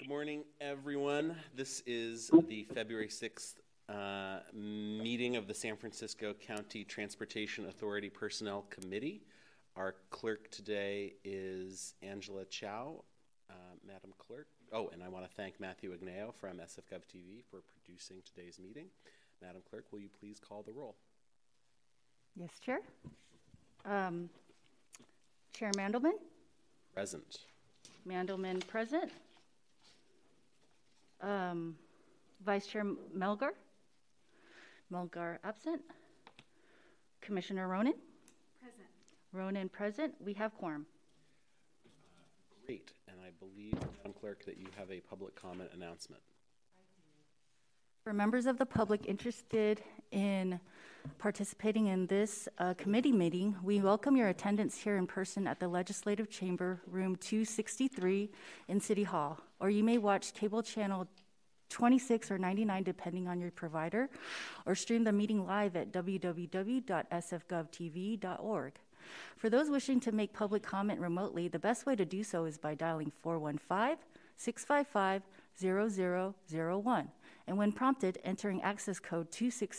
morning, everyone. This is the February 6th meeting of the San Francisco County Transportation Authority Personnel Committee. Our clerk today is Angela Chow, Madam Clerk. Oh, and I want to thank Matthew Agneo from SFGov TV for producing today's meeting. Madam Clerk, will you please call the roll? Yes, Chair. Chair Mandelman? Present. Mandelman present. Vice Chair Melgar? Melgar absent. Commissioner Ronan? Present. Ronan present. We have quorum. Great. And I believe, Madam Clerk, that you have a public comment announcement. For members of the public interested in participating in this committee meeting, we welcome your attendance here in person at the Legislative Chamber, room 263 in City Hall, or you may watch cable channel 26 or 99 depending on your provider, or stream the meeting live at www.sfgovtv.org. For those wishing to make public comment remotely, the best way to do so is by dialing 415-655-0001. And when prompted, entering access code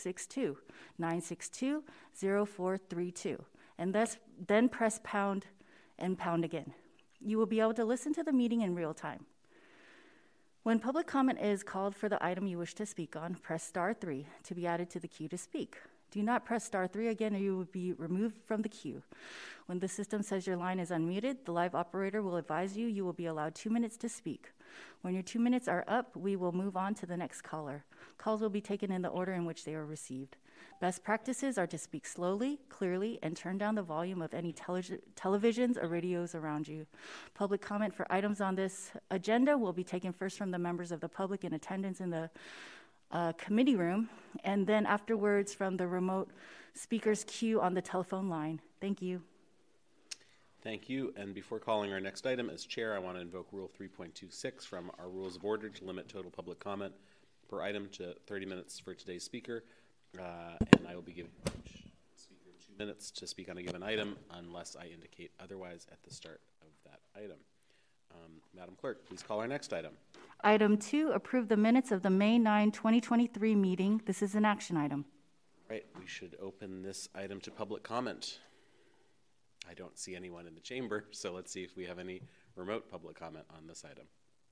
2662-962-0432, and then press pound and pound again. You will be able to listen to the meeting in real time. When public comment is called for the item you wish to speak on, press star 3 to be added to the queue to speak. Do not press star 3 again or you will be removed from the queue. When the system says your line is unmuted, the live operator will advise you will be allowed 2 minutes to speak. When your 2 minutes are up, we will move on to the next caller. Calls will be taken in the order in which they are received. Best practices are to speak slowly, clearly, and turn down the volume of any televisions or radios around you. Public comment for items on this agenda will be taken first from the members of the public in attendance in the committee room, and then afterwards from the remote speakers queue on the telephone line. Thank you. Thank you. And before calling our next item, as chair, I want to invoke Rule 3.26 from our Rules of Order to limit total public comment per item to 30 minutes for today's speaker. And I will be giving each speaker 2 minutes to speak on a given item unless I indicate otherwise at the start of that item. Madam Clerk, please call our next item. Item 2, approve the minutes of the May 9, 2023 meeting. This is an action item. Right, we should open this item to public comment. I don't see anyone in the chamber, so let's see if we have any remote public comment on this item.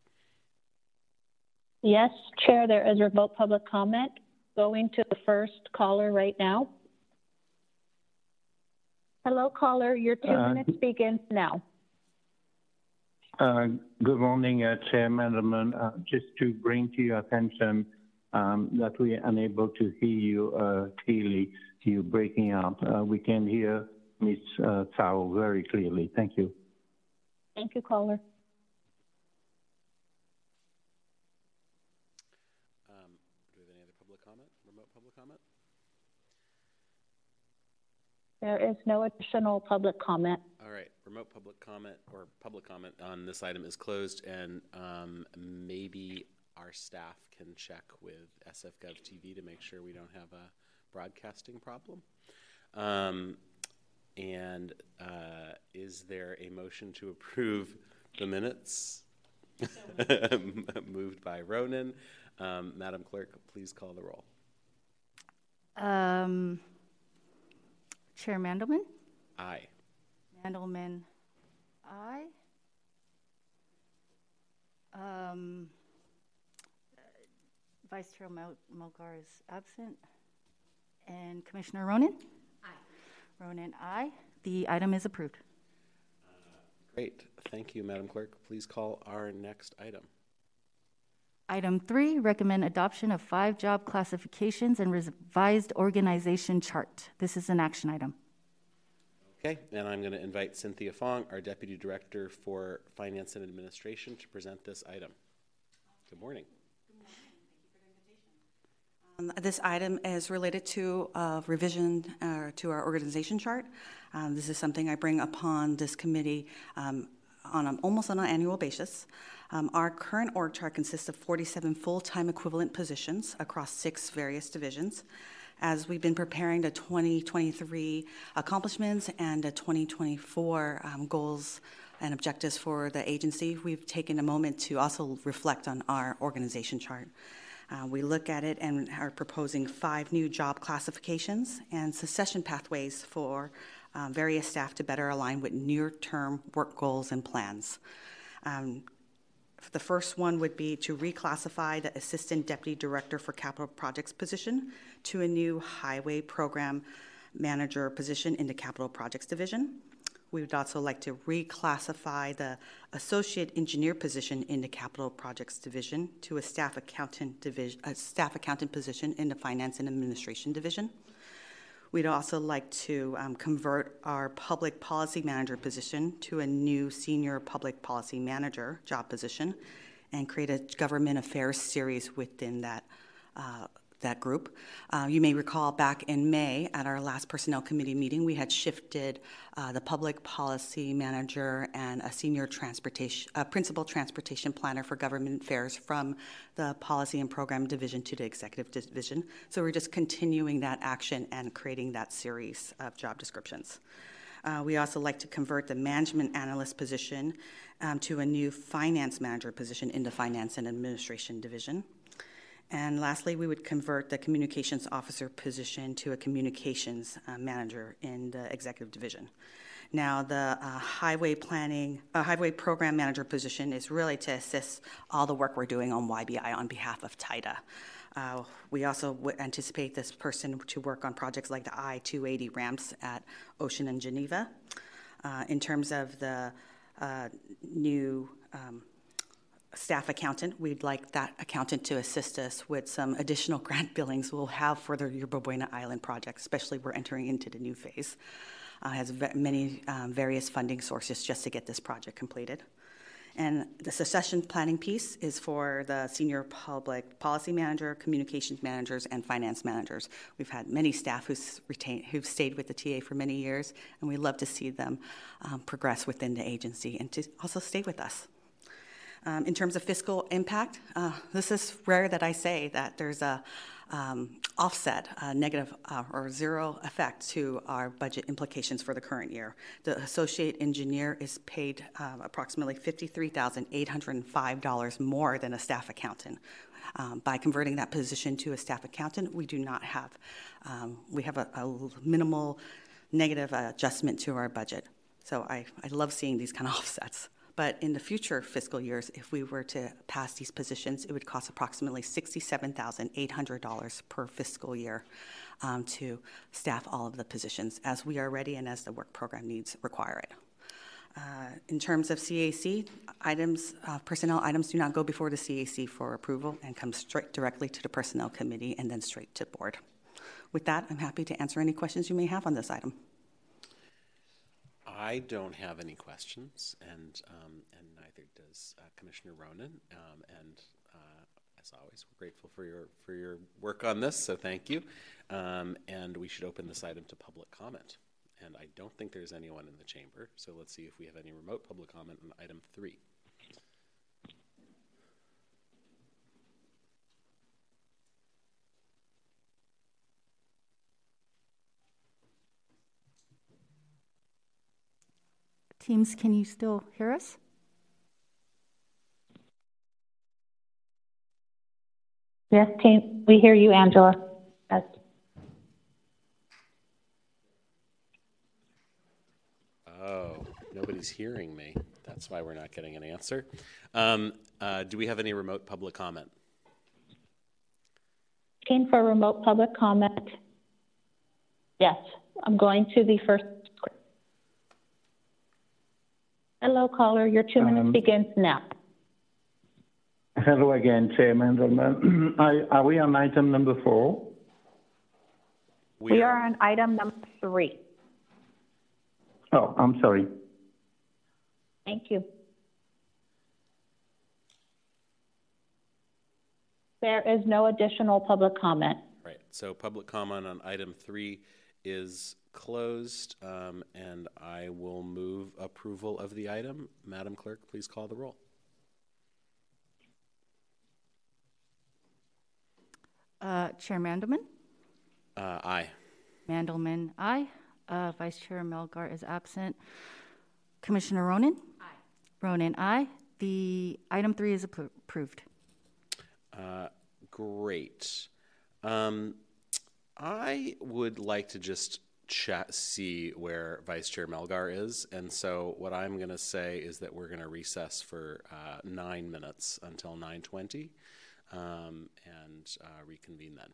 Yes, Chair, there is remote public comment. Going to the first caller right now. Hello, caller. Your 2 minutes begins now. Good morning, Chair Mandelman. Just to bring to your attention that we are unable to hear you clearly. You're breaking up. We can hear Ms. Chow very clearly. Thank you. Thank you, caller. Do we have any other public comment, remote public comment? There is no additional public comment. All right, remote public comment or public comment on this item is closed, and maybe our staff can check with SFGov TV to make sure we don't have a broadcasting problem. And is there a motion to approve the minutes? Moved by Ronan. Madam Clerk, please call the roll. Chair Mandelman? Aye. Mandelman, aye. Vice Chair Melgar is absent. And Commissioner Ronan? Aye. Ronan, aye. The item is approved. Great. Thank you, Madam Clerk. Please call our next item. Item 3, recommend adoption of 5 job classifications and revised organization chart. This is an action item. Okay, and I'm going to invite Cynthia Fong, our Deputy Director for Finance and Administration, to present this item. Good morning. Good morning. Thank you for the invitation. This item is related to revision to our organization chart. This is something I bring upon this committee almost on an annual basis. Our current org chart consists of 47 full-time equivalent positions across 6 various divisions. As we've been preparing the 2023 accomplishments and the 2024 goals and objectives for the agency, we've taken a moment to also reflect on our organization chart. We look at it and are proposing 5 new job classifications and succession pathways for various staff to better align with near-term work goals and plans. The first one would be to reclassify the Assistant Deputy Director for Capital Projects position to a new Highway Program Manager position in the Capital Projects Division. We would also like to reclassify the Associate Engineer position in the Capital Projects Division to a Staff Accountant position in the Finance and Administration Division. We'd also like to convert our Public Policy Manager position to a new Senior Public Policy Manager job position and create a Government Affairs series within that group. You may recall back in May at our last Personnel Committee meeting, we had shifted the Public Policy Manager and a Senior Principal Transportation Planner for Government Affairs from the Policy and Program Division to the Executive Division. So we're just continuing that action and creating that series of job descriptions. We also like to convert the Management Analyst position to a new Finance Manager position in the Finance and Administration Division. And lastly, we would convert the Communications Officer position to a Communications Manager in the Executive Division. Now, the Highway Program Manager position is really to assist all the work we're doing on YBI on behalf of TIDA. We also would anticipate this person to work on projects like the I-280 ramps at Ocean and Geneva. In terms of the new staff accountant, we'd like that accountant to assist us with some additional grant billings we'll have for the Yerba Buena Island project, especially we're entering into the new phase. Has many various funding sources just to get this project completed. And the succession planning piece is for the Senior Public Policy Manager, Communications Managers, and Finance Managers. We've had many staff who've stayed with the TA for many years, and we love to see them progress within the agency and to also stay with us. In terms of fiscal impact, this is rare that I say that there's a offset, negative or zero effect to our budget implications for the current year. The associate engineer is paid approximately $53,805 more than a staff accountant. By converting that position to a staff accountant, we do not have, we have a minimal negative adjustment to our budget. So I love seeing these kind of offsets. But in the future fiscal years, if we were to pass these positions, it would cost approximately $67,800 per fiscal year to staff all of the positions as we are ready and as the work program needs require it. In terms of CAC, personnel items do not go before the CAC for approval and come straight directly to the Personnel Committee and then straight to board. With that, I'm happy to answer any questions you may have on this item. I don't have any questions, and neither does Commissioner Ronan. As always, we're grateful for your work on this. So thank you. And we should open this item to public comment. And I don't think there's anyone in the chamber. So let's see if we have any remote public comment on item 3. Teams, can you still hear us? Yes, team, we hear you, Angela. Yes. Oh, nobody's hearing me. That's why we're not getting an answer. Do we have any remote public comment? Looking for remote public comment. Yes, I'm going to the first. Hello, caller. Your 2 minutes begins now. Hello again, Chairman. Are we on item number 4? We are on item number 3. Oh, I'm sorry. Thank you. There is no additional public comment. Right. So public comment on item 3 is closed, and I will move approval of the item. Madam Clerk, please call the roll. Chair Mandelman? Aye. Mandelman, aye. Vice Chair Melgar is absent. Commissioner Ronan? Aye. Ronan, aye. The item 3 is approved. Great. I would like to just see where Vice Chair Melgar is, and so what I'm going to say is that we're going to recess for 9 minutes until 9:20, and reconvene then.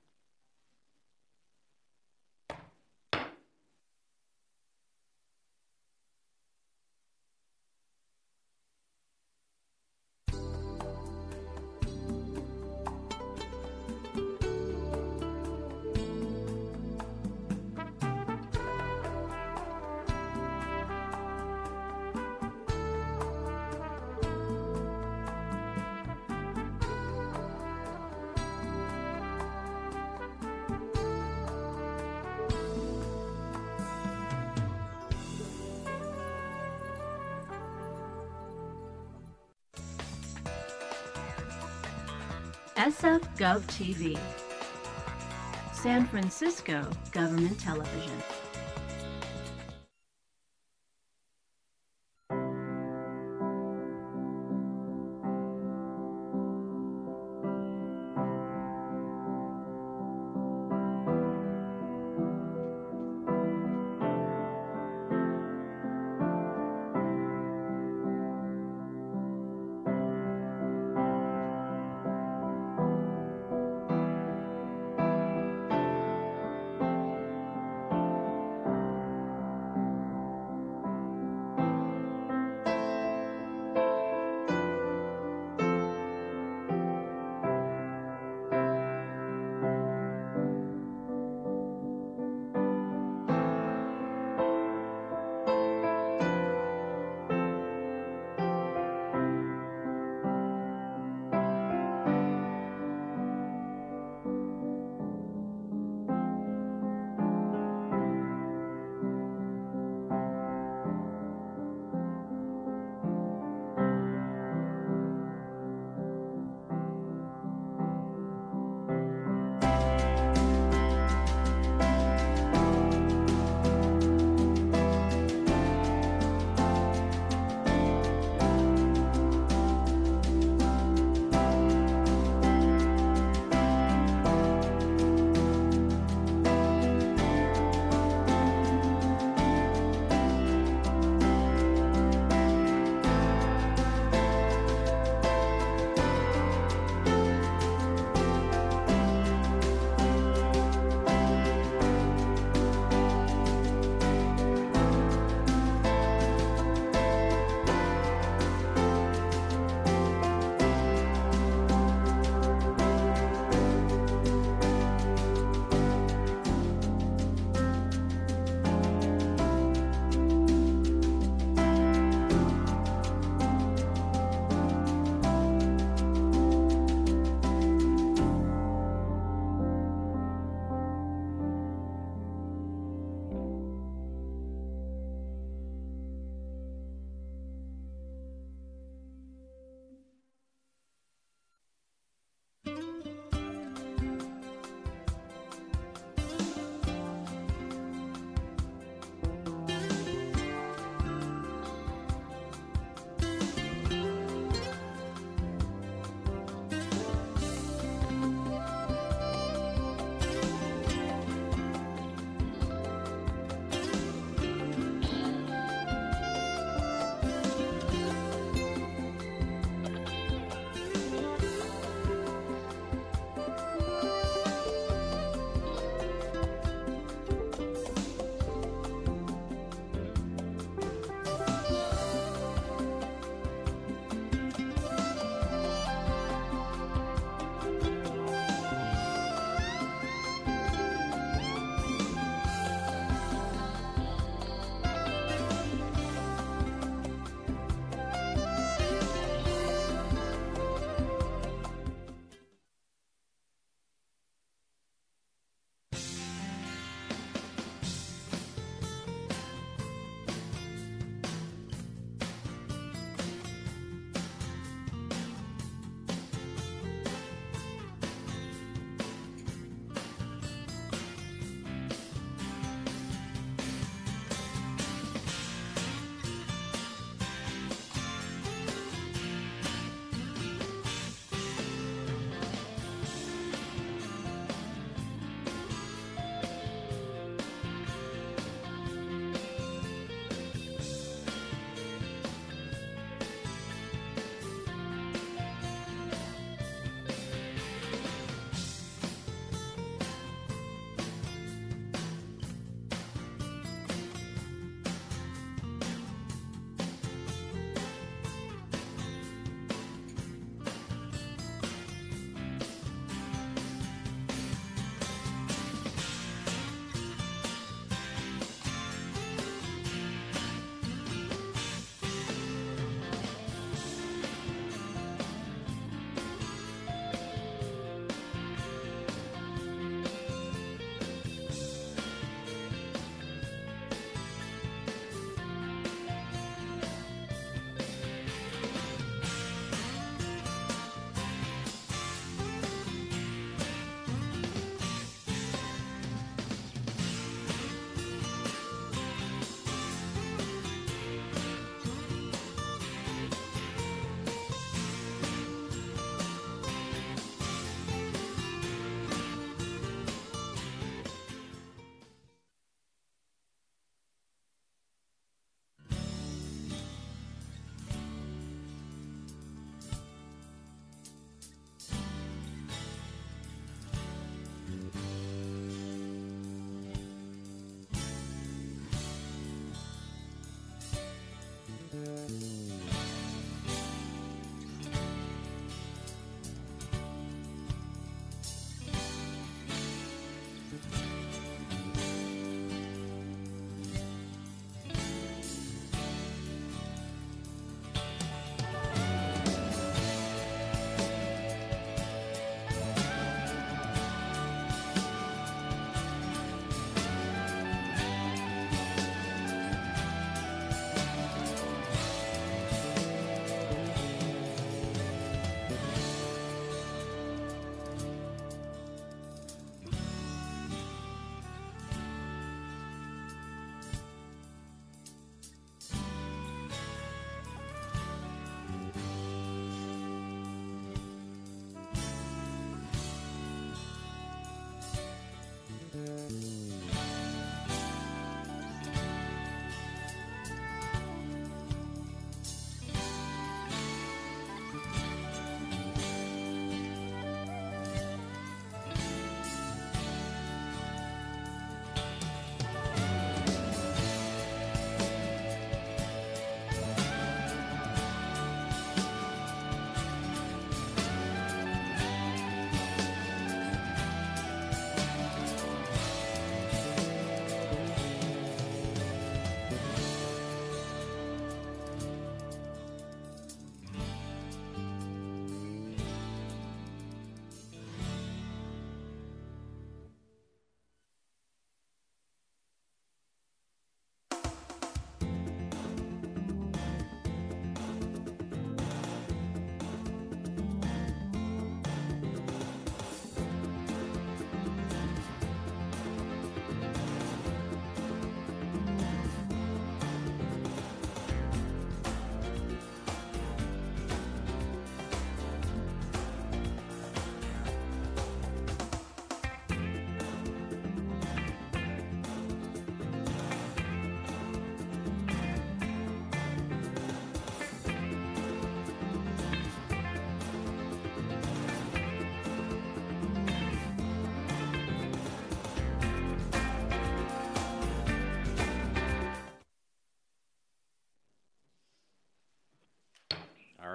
SF Gov TV, San Francisco Government Television.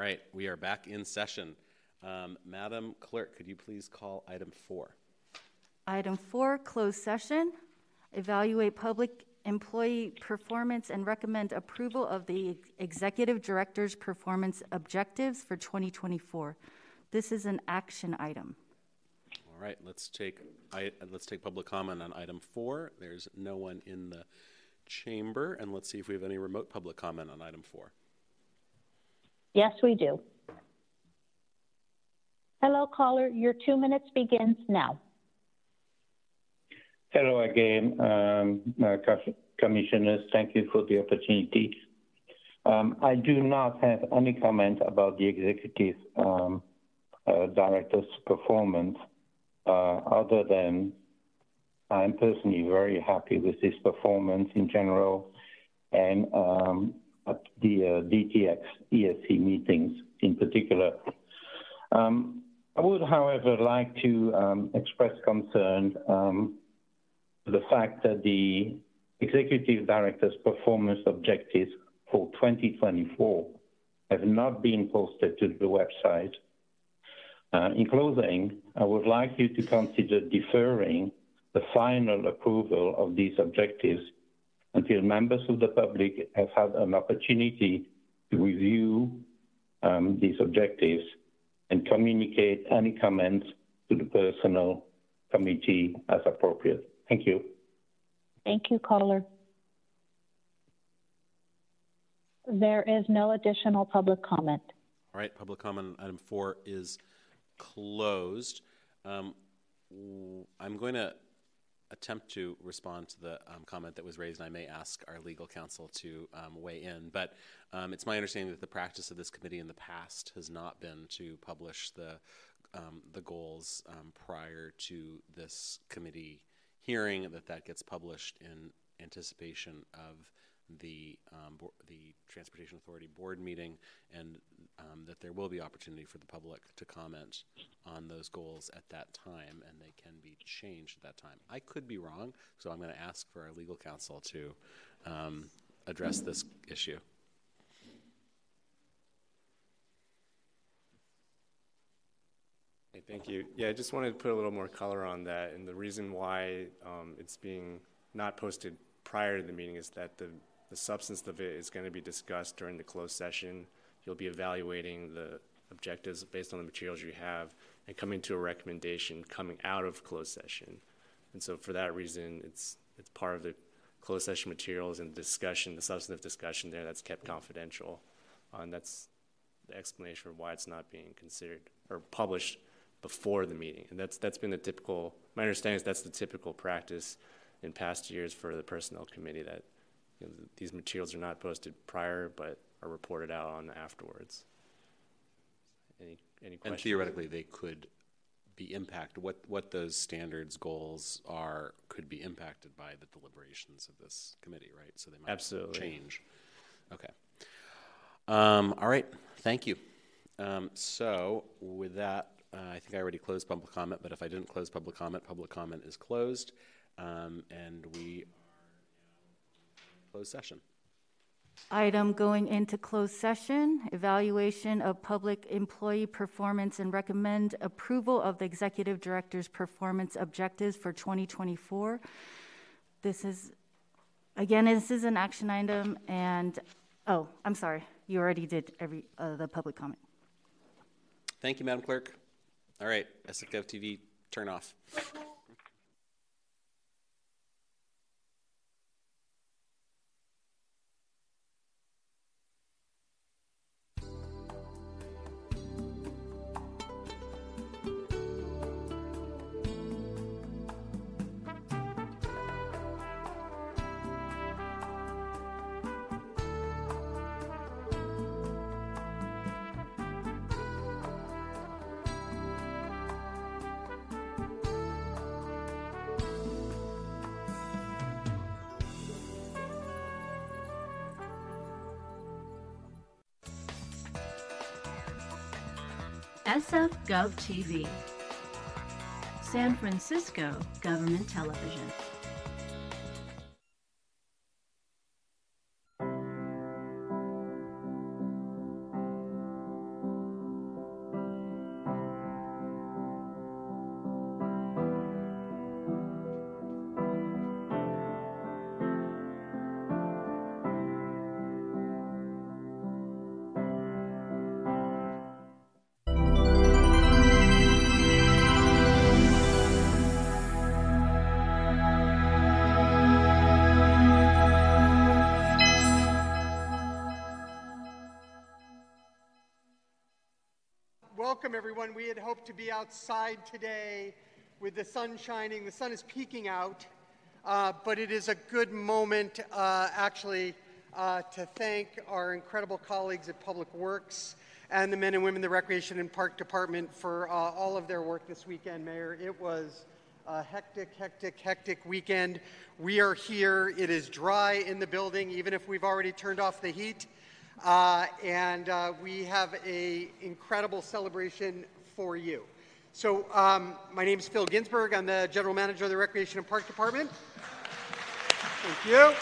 right, we are back in session. Madam Clerk, could you please call item 4? Item 4, closed session. Evaluate public employee performance and recommend approval of the executive director's performance objectives for 2024. This is an action item. All right, let's take public comment on item 4. There's no one in the chamber, and let's see if we have any remote public comment on item 4. Yes, we do. Hello, caller. Your 2 minutes begins now. Hello again, commissioners. Thank you for the opportunity. I do not have any comment about the executive director's performance, other than I'm personally very happy with his performance in general, and at the DTX ESC meetings in particular. I would, however, like to express concern the fact that the executive director's performance objectives for 2024 have not been posted to the website. In closing, I would like you to consider deferring the final approval of these objectives until members of the public have had an opportunity to review these objectives and communicate any comments to the personnel committee as appropriate. Thank you. Thank you, caller. There is no additional public comment. All right, public comment on item 4 is closed. I'm going to attempt to respond to the comment that was raised, and I may ask our legal counsel to weigh in. But it's my understanding that the practice of this committee in the past has not been to publish the goals prior to this committee hearing, that gets published in anticipation of the Transportation Authority Board meeting, and that there will be opportunity for the public to comment on those goals at that time, and they can be changed at that time. I could be wrong, so I'm going to ask for our legal counsel to address this issue. Hey, thank you. Yeah, I just wanted to put a little more color on that, and the reason why it's being not posted prior to the meeting is that the substance of it is going to be discussed during the closed session. You'll be evaluating the objectives based on the materials you have and coming to a recommendation coming out of closed session. And so for that reason, it's part of the closed session materials and discussion, the substantive discussion there that's kept confidential. And that's the explanation for why it's not being considered or published before the meeting. And that's been the typical, my understanding is that's the typical practice in past years for the Personnel Committee, that these materials are not posted prior but are reported out on afterwards. Any questions? And theoretically, they could be impacted. What those standards goals are could be impacted by the deliberations of this committee, right? So they might Absolutely change. Okay. All right. Thank you. So with that, I think I already closed public comment, but if I didn't close public comment is closed, and we are in closed session. Item going into closed session, evaluation of public employee performance and recommend approval of the executive director's performance objectives for 2024. This is an action item, and oh, I'm sorry, you already did the public comment. Thank you, Madam Clerk. All right, SF Gov TV, turn off. SF Gov TV, San Francisco Government Television. Welcome, everyone. We had hoped to be outside today with the sun shining. The sun is peeking out, but it is a good moment, to thank our incredible colleagues at Public Works and the men and women in the Recreation and Park Department for all of their work this weekend, Mayor. It was a hectic weekend. We are here. It is dry in the building, even if we've already turned off the heat. We have an incredible celebration for you. So my name is Phil Ginsberg. I'm the General Manager of the Recreation and Park Department. Thank you.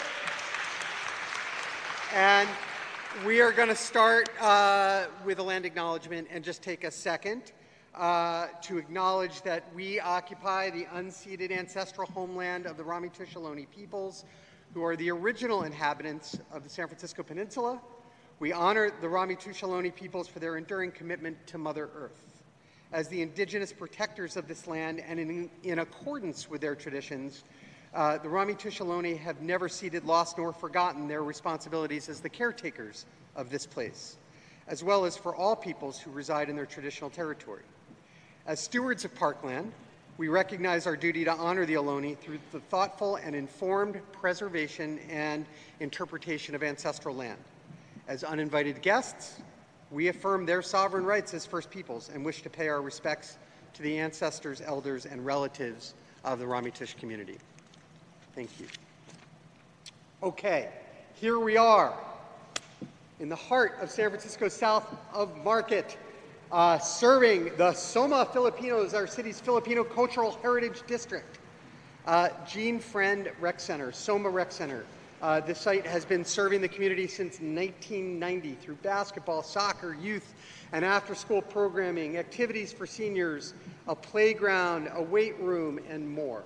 And we are going to start with a land acknowledgement and just take a second to acknowledge that we occupy the unceded ancestral homeland of the Ramaytush Ohlone peoples, who are the original inhabitants of the San Francisco Peninsula. We honor the Ramaytush Ohlone peoples for their enduring commitment to Mother Earth. As the indigenous protectors of this land and in accordance with their traditions, the Ramaytush Ohlone have never ceded, lost, nor forgotten their responsibilities as the caretakers of this place, as well as for all peoples who reside in their traditional territory. As stewards of parkland, we recognize our duty to honor the Ohlone through the thoughtful and informed preservation and interpretation of ancestral land. As uninvited guests, we affirm their sovereign rights as First Peoples and wish to pay our respects to the ancestors, elders, and relatives of the Ramaytush community. Thank you. Okay, here we are in the heart of San Francisco, south of Market, serving the Soma Filipinos, our city's Filipino Cultural Heritage District. Gene Friend Rec Center, Soma Rec Center. This site has been serving the community since 1990 through basketball, soccer, youth, and after-school programming, activities for seniors, a playground, a weight room, and more.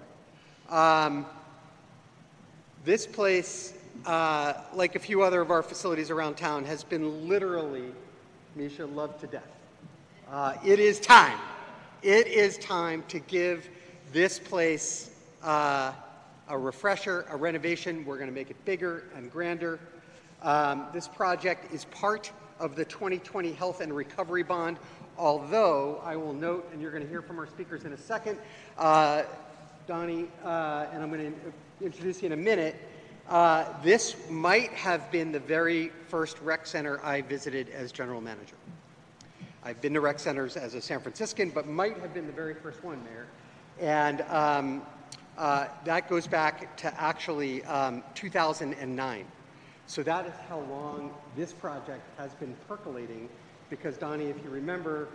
This place, like a few other of our facilities around town, has been literally, Misha, loved to death. It is time. It is time to give this place a refresher, a renovation. We're going to make it bigger and grander. This project is part of the 2020 Health and Recovery Bond, although I will note, and you're going to hear from our speakers in a second, Donnie, and I'm going to introduce you in a minute, this might have been the very first rec center I visited as general manager. I've been to rec centers as a San Franciscan, but might have been the very first one, Mayor. And that goes back to actually 2009. So that is how long this project has been percolating, because Donnie, if you remember,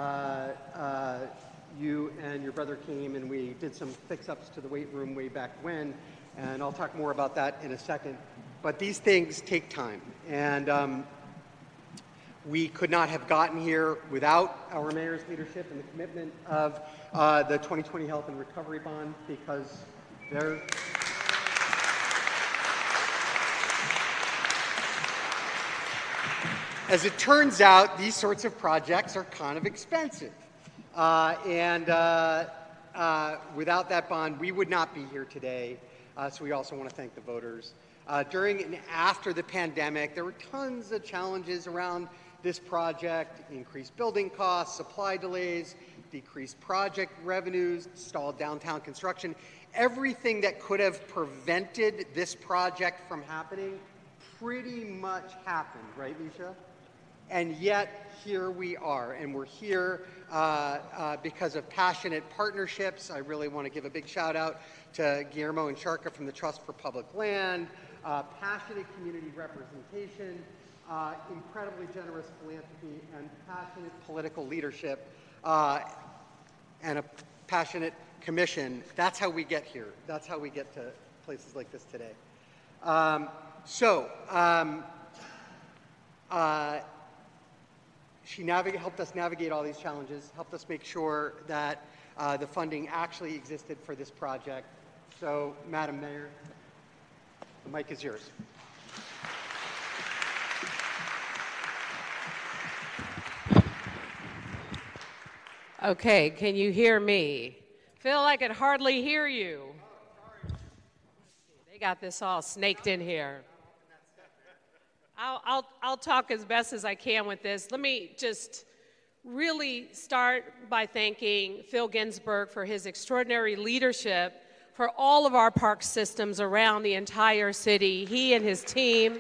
you and your brother came and we did some fix-ups to the weight room way back when, and I'll talk more about that in a second. But these things take time, and we could not have gotten here without our mayor's leadership and the commitment of the 2020 Health and Recovery Bond, because they're... As it turns out, these sorts of projects are kind of expensive. Without that bond, we would not be here today. So we also want to thank the voters. During and after the pandemic, there were tons of challenges around this project: increased building costs, supply delays, decreased project revenues, stalled downtown construction. Everything that could have prevented this project from happening pretty much happened, right, Misha? And yet, here we are, and we're here because of passionate partnerships. I really want to give a big shout out to Guillermo and Sharka from the Trust for Public Land, passionate community representation, incredibly generous philanthropy, and passionate political leadership, and a passionate commission. That's how we get here. That's how we get to places like this today. She helped us navigate all these challenges, helped us make sure that the funding actually existed for this project. So, Madam Mayor, the mic is yours. Okay, can you hear me? Phil, I can hardly hear you. They got this all snaked in here. I'll talk as best as I can with this. Let me just really start by thanking Phil Ginsburg for his extraordinary leadership for all of our park systems around the entire city. He and his team,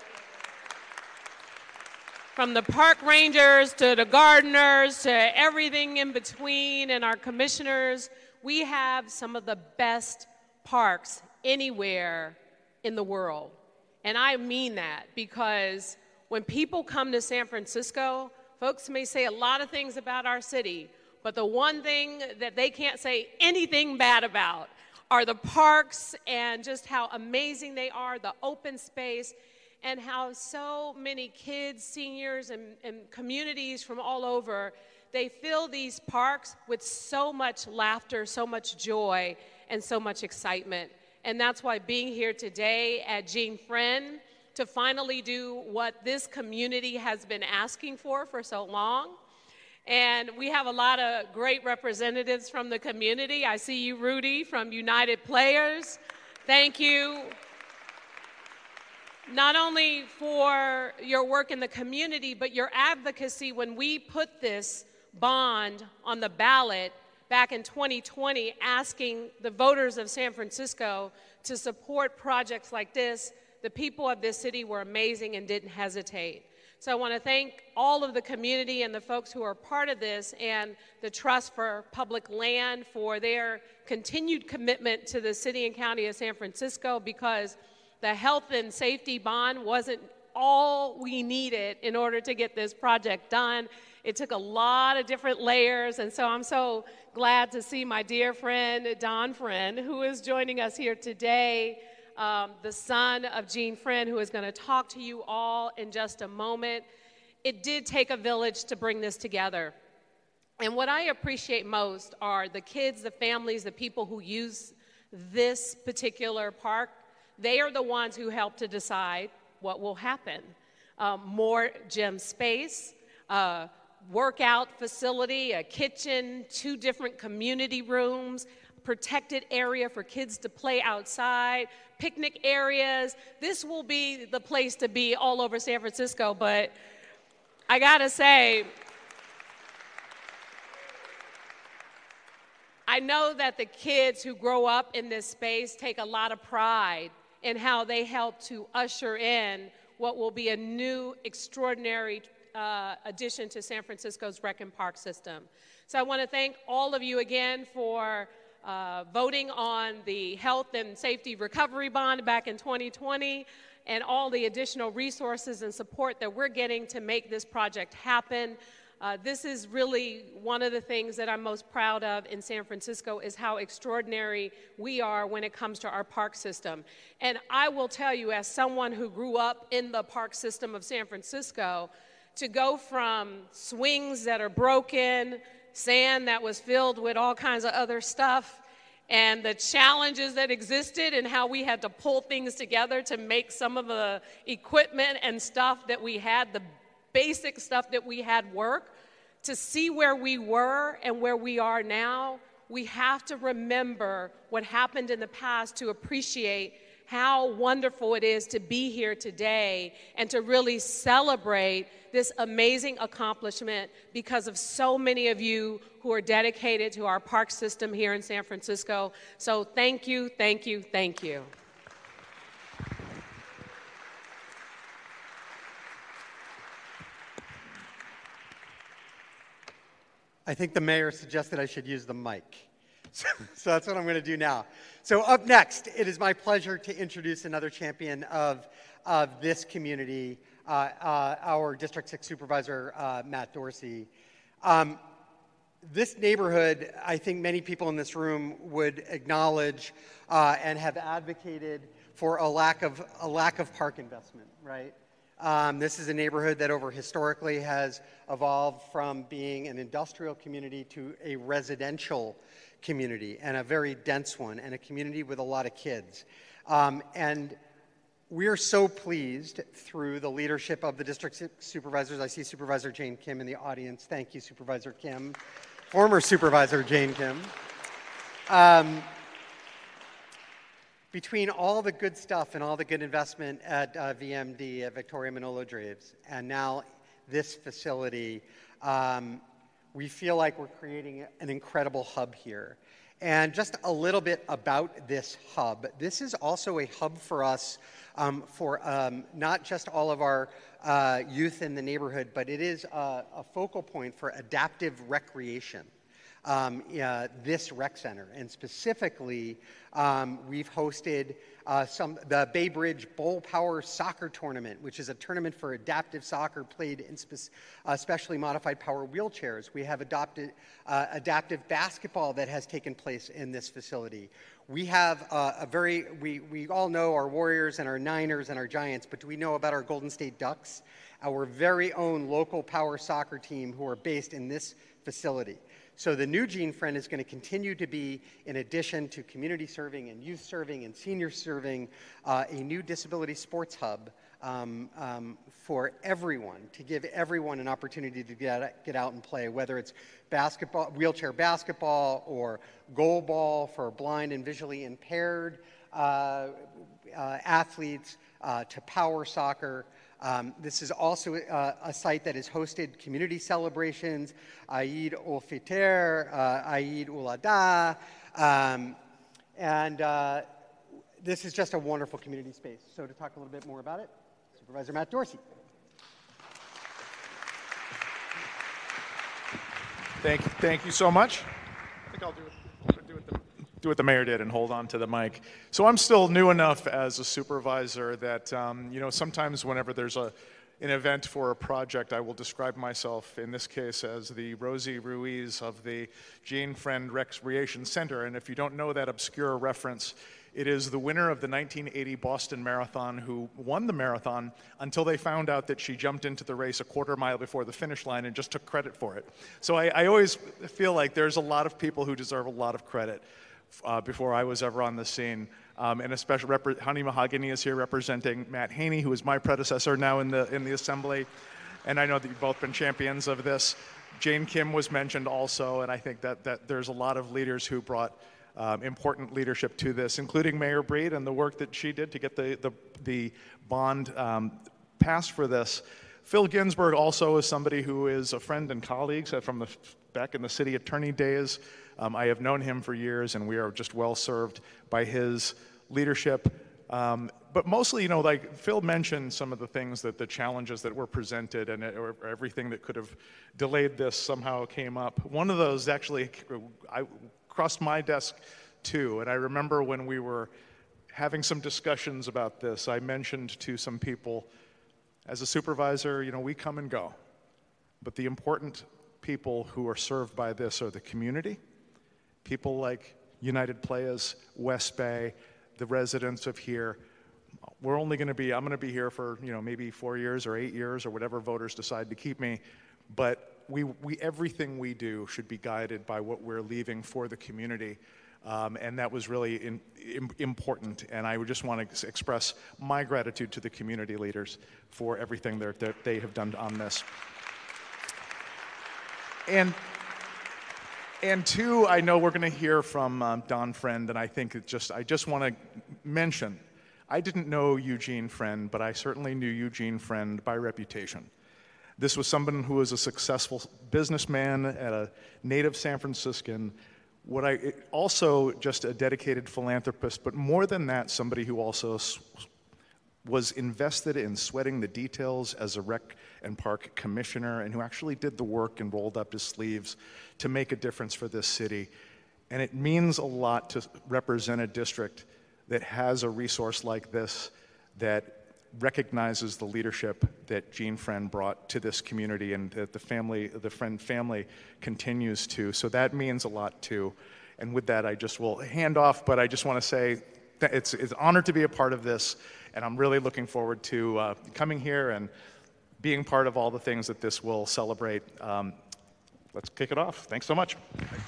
from the park rangers to the gardeners to everything in between, and our commissioners, we have some of the best parks anywhere in the world. And I mean that, because when people come to San Francisco, folks may say a lot of things about our city, but the one thing that they can't say anything bad about are the parks, and just how amazing they are, the open space, and how so many kids, seniors, and communities from all over, they fill these parks with so much laughter, so much joy, and so much excitement. And that's why being here today at Gene Friend to finally do what this community has been asking for so long. And we have a lot of great representatives from the community. I see you, Rudy, from United Players. Thank you. Not only for your work in the community, but your advocacy when we put this bond on the ballot back in 2020, asking the voters of San Francisco to support projects like this. The people of this city were amazing and didn't hesitate. So I want to thank all of the community and the folks who are part of this, and the Trust for Public Land for their continued commitment to the city and county of San Francisco, because the health and safety bond wasn't all we needed in order to get this project done. It took a lot of different layers, and so I'm so glad to see my dear friend, Don Friend, who is joining us here today, the son of Gene Friend, who is going to talk to you all in just a moment. It did take a village to bring this together. And what I appreciate most are the kids, the families, the people who use this particular park. They are the ones who help to decide what will happen. More gym space, workout facility, a kitchen, 2 different community rooms, protected area for kids to play outside, picnic areas. This will be the place to be all over San Francisco, but I gotta say, I know that the kids who grow up in this space take a lot of pride in how they help to usher in what will be a new, extraordinary addition to San Francisco's Rec and Park system. So I want to thank all of you again for voting on the Health and Safety Recovery Bond back in 2020, and all the additional resources and support that we're getting to make this project happen. This is really one of the things that I'm most proud of in San Francisco, is how extraordinary we are when it comes to our park system. And I will tell you, as someone who grew up in the park system of San Francisco, to go from swings that are broken, sand that was filled with all kinds of other stuff, and the challenges that existed and how we had to pull things together to make some of the equipment and stuff that we had, the basic stuff that we had work, to see where we were and where we are now. We have to remember what happened in the past to appreciate how wonderful it is to be here today and to really celebrate this amazing accomplishment because of so many of you who are dedicated to our park system here in San Francisco. So thank you, thank you, thank you. I think the mayor suggested I should use the mic. So that's what I'm going to do now. So up next, it is my pleasure to introduce another champion of this community, our District 6 Supervisor, Matt Dorsey. This neighborhood, I think many people in this room would acknowledge and have advocated for a lack of park investment, right? This is a neighborhood that historically has evolved from being an industrial community to a residential community, and a very dense one, and a community with a lot of kids. And we are so pleased through the leadership of the District 6 Supervisors. I see Supervisor Jane Kim in the audience. Thank you, Supervisor Kim. Former Supervisor Jane Kim. Between all the good stuff and all the good investment at VMD, at Victoria Manolo Draves, and now this facility, We feel like we're creating an incredible hub here. And just a little bit about this hub. This is also a hub for us for not just all of our youth in the neighborhood, but it is a focal point for adaptive recreation. This rec center, and specifically, we've hosted the Bay Bridge Bowl Power Soccer Tournament, which is a tournament for adaptive soccer played in specially modified power wheelchairs. We have adopted adaptive basketball that has taken place in this facility. We have we all know our Warriors and our Niners and our Giants, but do we know about our Golden State Ducks, our very own local power soccer team who are based in this facility? So the new Gene Friend is going to continue to be, in addition to community serving and youth serving and senior serving, a new disability sports hub for everyone, to give everyone an opportunity to get out and play, whether it's basketball, wheelchair basketball, or goal ball for blind and visually impaired athletes, to power soccer. This is also a site that has hosted community celebrations, Eid ul-Fitr, Eid ul-Adha, and this is just a wonderful community space. So to talk a little bit more about it, Supervisor Matt Dorsey. Thank you so much. I think I'll do what the mayor did and hold on to the mic. So I'm still new enough as a supervisor that, sometimes whenever there's an event for a project, I will describe myself, in this case, as the Rosie Ruiz of the Gene Friend Recreation Center. And if you don't know that obscure reference, it is the winner of the 1980 Boston Marathon who won the marathon until they found out that she jumped into the race a quarter mile before the finish line and just took credit for it. So I always feel like there's a lot of people who deserve a lot of credit before I was ever on the scene. And especially Honey Mahogany is here representing Matt Haney, who is my predecessor now in the assembly. And I know that you've both been champions of this. Jane Kim was mentioned also, and I think that there's a lot of leaders who brought important leadership to this, including Mayor Breed and the work that she did to get the bond passed for this. Phil Ginsburg also is somebody who is a friend and colleague from back in the city attorney days. I have known him for years, and we are just well served by his leadership. But mostly, like Phil mentioned some of the things the challenges that were presented and or everything that could have delayed this somehow came up. One of those actually crossed my desk too, and I remember when we were having some discussions about this, I mentioned to some people, as a supervisor, we come and go, but the important people who are served by this are the community, people like United Playas, West Bay, the residents of here. I'm going to be here for, maybe 4 years or 8 years or whatever voters decide to keep me, but everything we do should be guided by what we're leaving for the community. And that was really important. And I would just want to express my gratitude to the community leaders for everything that they have done on this. And two, I know we're going to hear from Don Friend, and I think I just want to mention, I didn't know Eugene Friend, but I certainly knew Eugene Friend by reputation. This was someone who was a successful businessman and a native San Franciscan, also just a dedicated philanthropist, but more than that, somebody who also was invested in sweating the details as a rec and park commissioner, and who actually did the work and rolled up his sleeves to make a difference for this city. And it means a lot to represent a district that has a resource like this, that recognizes the leadership that Gene Friend brought to this community, and that the Friend family continues to. So that means a lot too. And with that, I just will hand off, but I just want to say that it's an honor to be a part of this, and I'm really looking forward to coming here and being part of all the things that this will celebrate. Let's kick it off. Thanks so much.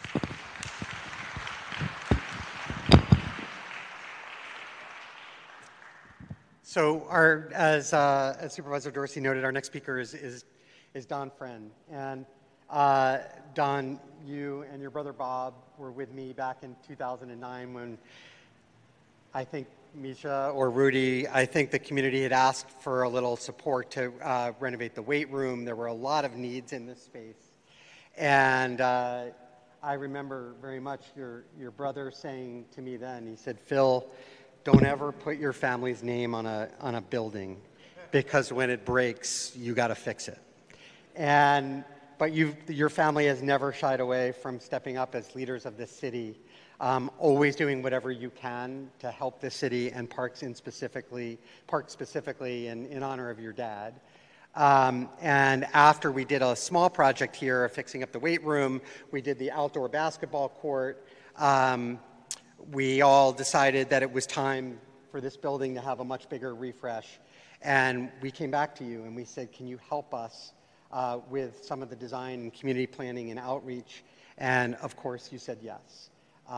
So as Supervisor Dorsey noted, our next speaker is Don Friend. And Don, you and your brother Bob were with me back in 2009 when I think Misha or Rudy, I think the community had asked for a little support to renovate the weight room. There were a lot of needs in this space. And I remember very much your brother saying to me then, he said, Phil, don't ever put your family's name on a building, because when it breaks, you got to fix it. But your family has never shied away from stepping up as leaders of this city, always doing whatever you can to help the city and Park specifically in honor of your dad. And after we did a small project here of fixing up the weight room, we did the outdoor basketball court, we all decided that it was time for this building to have a much bigger refresh. And we came back to you and we said, can you help us with some of the design and community planning and outreach? And of course, you said yes.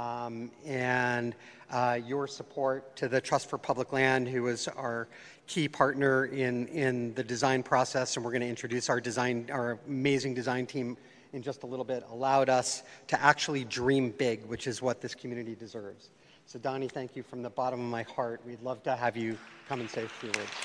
Your support to the Trust for Public Land, who was our key partner in the design process, and we're going to introduce our amazing design team in just a little bit, allowed us to actually dream big, which is what this community deserves. So Donnie, thank you from the bottom of my heart. We'd love to have you come and say a few words.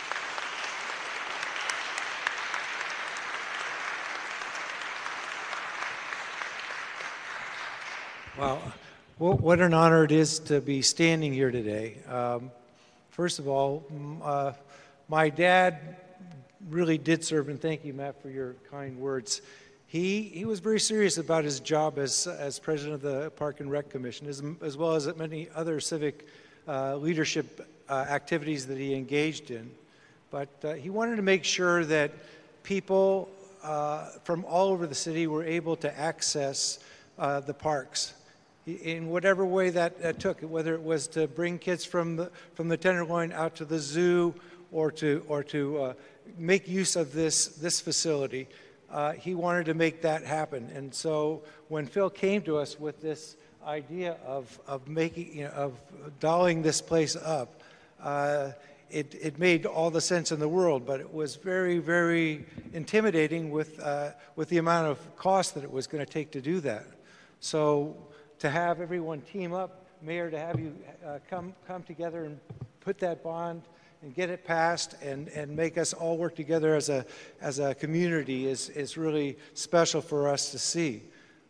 Wow, what an honor it is to be standing here today. First of all, my dad really did serve, and thank you, Matt, for your kind words. He was very serious about his job as president of the Park and Rec Commission, as well as many other civic leadership activities that he engaged in. But he wanted to make sure that people from all over the city were able to access the parks in whatever way that took, whether it was to bring kids from the Tenderloin out to the zoo or to make use of this facility. He wanted to make that happen. And so when Phil came to us with this idea of making, of dolling this place up, it made all the sense in the world, but it was very, very intimidating with the amount of cost that it was going to take to do that. So to have everyone team up, Mayor, to have you come together and put that bond and get it passed and make us all work together as a community is really special for us to see.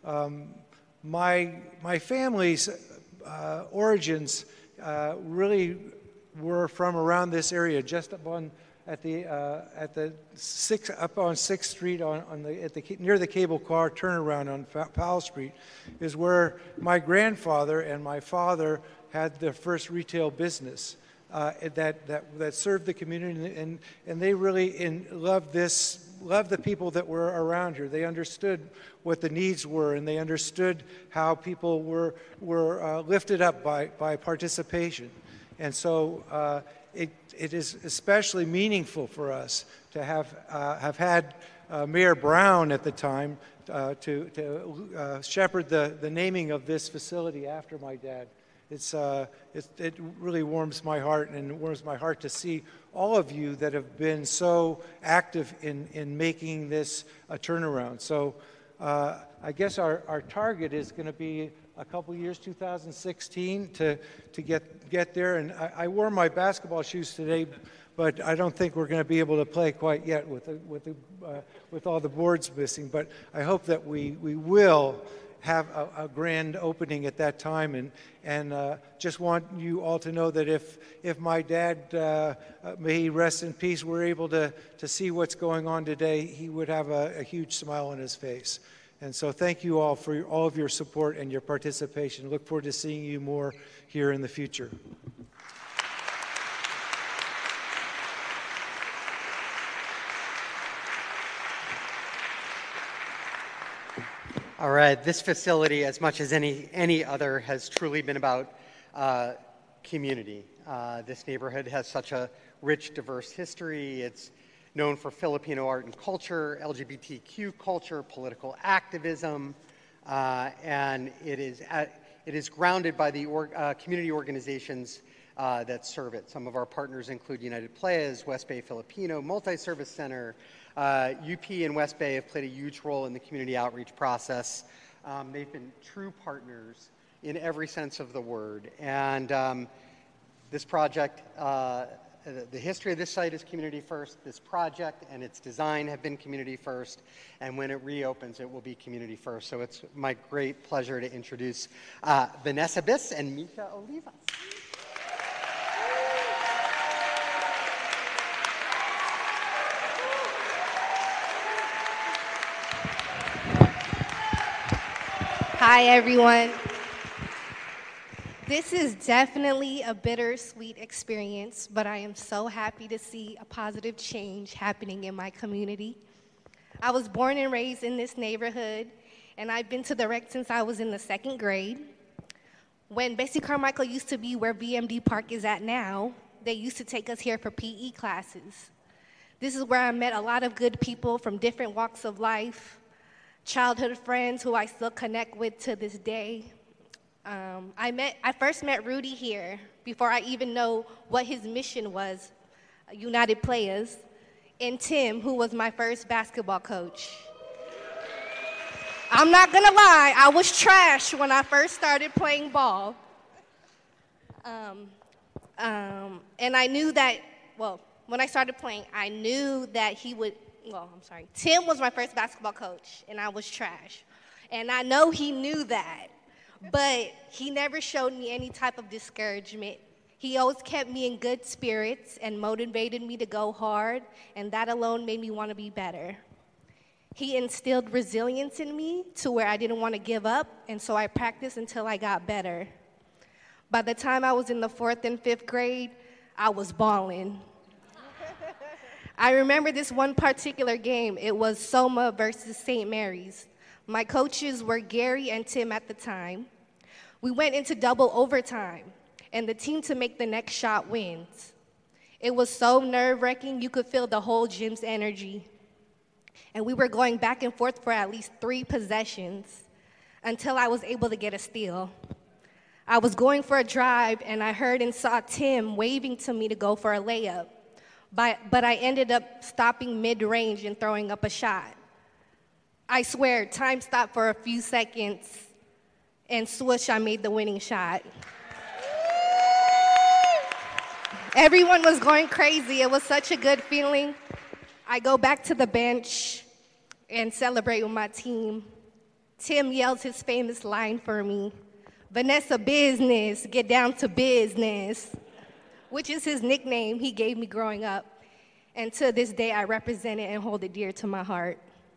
My family's origins really were from around this area, just up on up on 6th Street near the cable car turnaround on Powell Street, is where my grandfather and my father had their first retail business. That served the community, and they really loved the people that were around here. They understood what the needs were, and they understood how people were lifted up by participation. And so it is especially meaningful for us to have had Mayor Brown at the time to shepherd the naming of this facility after my dad. It really warms my heart, and it warms my heart to see all of you that have been so active in making this a turnaround. So I guess our target is going to be a couple years, 2016, to get there. And I wore my basketball shoes today, but I don't think we're going to be able to play quite yet with all the boards missing. But I hope that we will have a grand opening at that time, and just want you all to know that if my dad, may he rest in peace, were able to see what's going on today, he would have a huge smile on his face. And so thank you all for all of your support and your participation. Look forward to seeing you more here in the future. All right, this facility, as much as any other, has truly been about community. This neighborhood has such a rich, diverse history. It's known for Filipino art and culture, LGBTQ culture, political activism, and it is grounded by the community organizations that serve it. Some of our partners include United Playas, West Bay Filipino Multi-Service Center. UP and West Bay have played a huge role in the community outreach process. They've been true partners in every sense of the word. And this project the history of this site is community first. This project and its design have been community first. And when it reopens, it will be community first. So it's my great pleasure to introduce Vanessa Biss and Misha Olivas. Hi, everyone. This is definitely a bittersweet experience, but I am so happy to see a positive change happening in my community. I was born and raised in this neighborhood, and I've been to the rec since I was in the 2nd grade. When Bessie Carmichael used to be where BMD Park is at now, they used to take us here for PE classes. This is where I met a lot of good people from different walks of life, childhood friends who I still connect with to this day. I first met Rudy here before I even know what his mission was, United Players, and Tim, who was my first basketball coach. I'm not gonna lie, I was trash when I first started playing ball. And I knew that, well, when I started playing, I knew that Tim was my first basketball coach, and I was trash. And I know he knew that, but he never showed me any type of discouragement. He always kept me in good spirits and motivated me to go hard, and that alone made me want to be better. He instilled resilience in me to where I didn't want to give up, and so I practiced until I got better. By the time I was in the 4th and 5th grade, I was balling. I remember this one particular game. It was Soma versus St. Mary's. My coaches were Gary and Tim at the time. We went into double overtime, and the team to make the next shot wins. It was so nerve-wracking, you could feel the whole gym's energy. And we were going back and forth for at least 3 possessions until I was able to get a steal. I was going for a drive, and I heard and saw Tim waving to me to go for a layup. But I ended up stopping mid-range and throwing up a shot. I swear, time stopped for a few seconds, and swoosh, I made the winning shot. Everyone was going crazy. It was such a good feeling. I go back to the bench and celebrate with my team. Tim yells his famous line for me, "Vanessa Business, get down to business," which is his nickname he gave me growing up. And to this day, I represent it and hold it dear to my heart.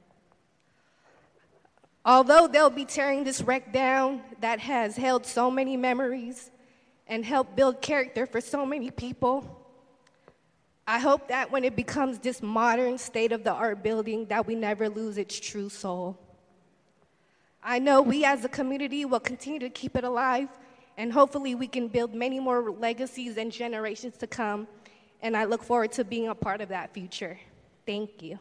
Although they'll be tearing this wreck down that has held so many memories and helped build character for so many people, I hope that when it becomes this modern state-of-the-art building, that we never lose its true soul. I know we as a community will continue to keep it alive, and hopefully we can build many more legacies and generations to come, and I look forward to being a part of that future. Thank you.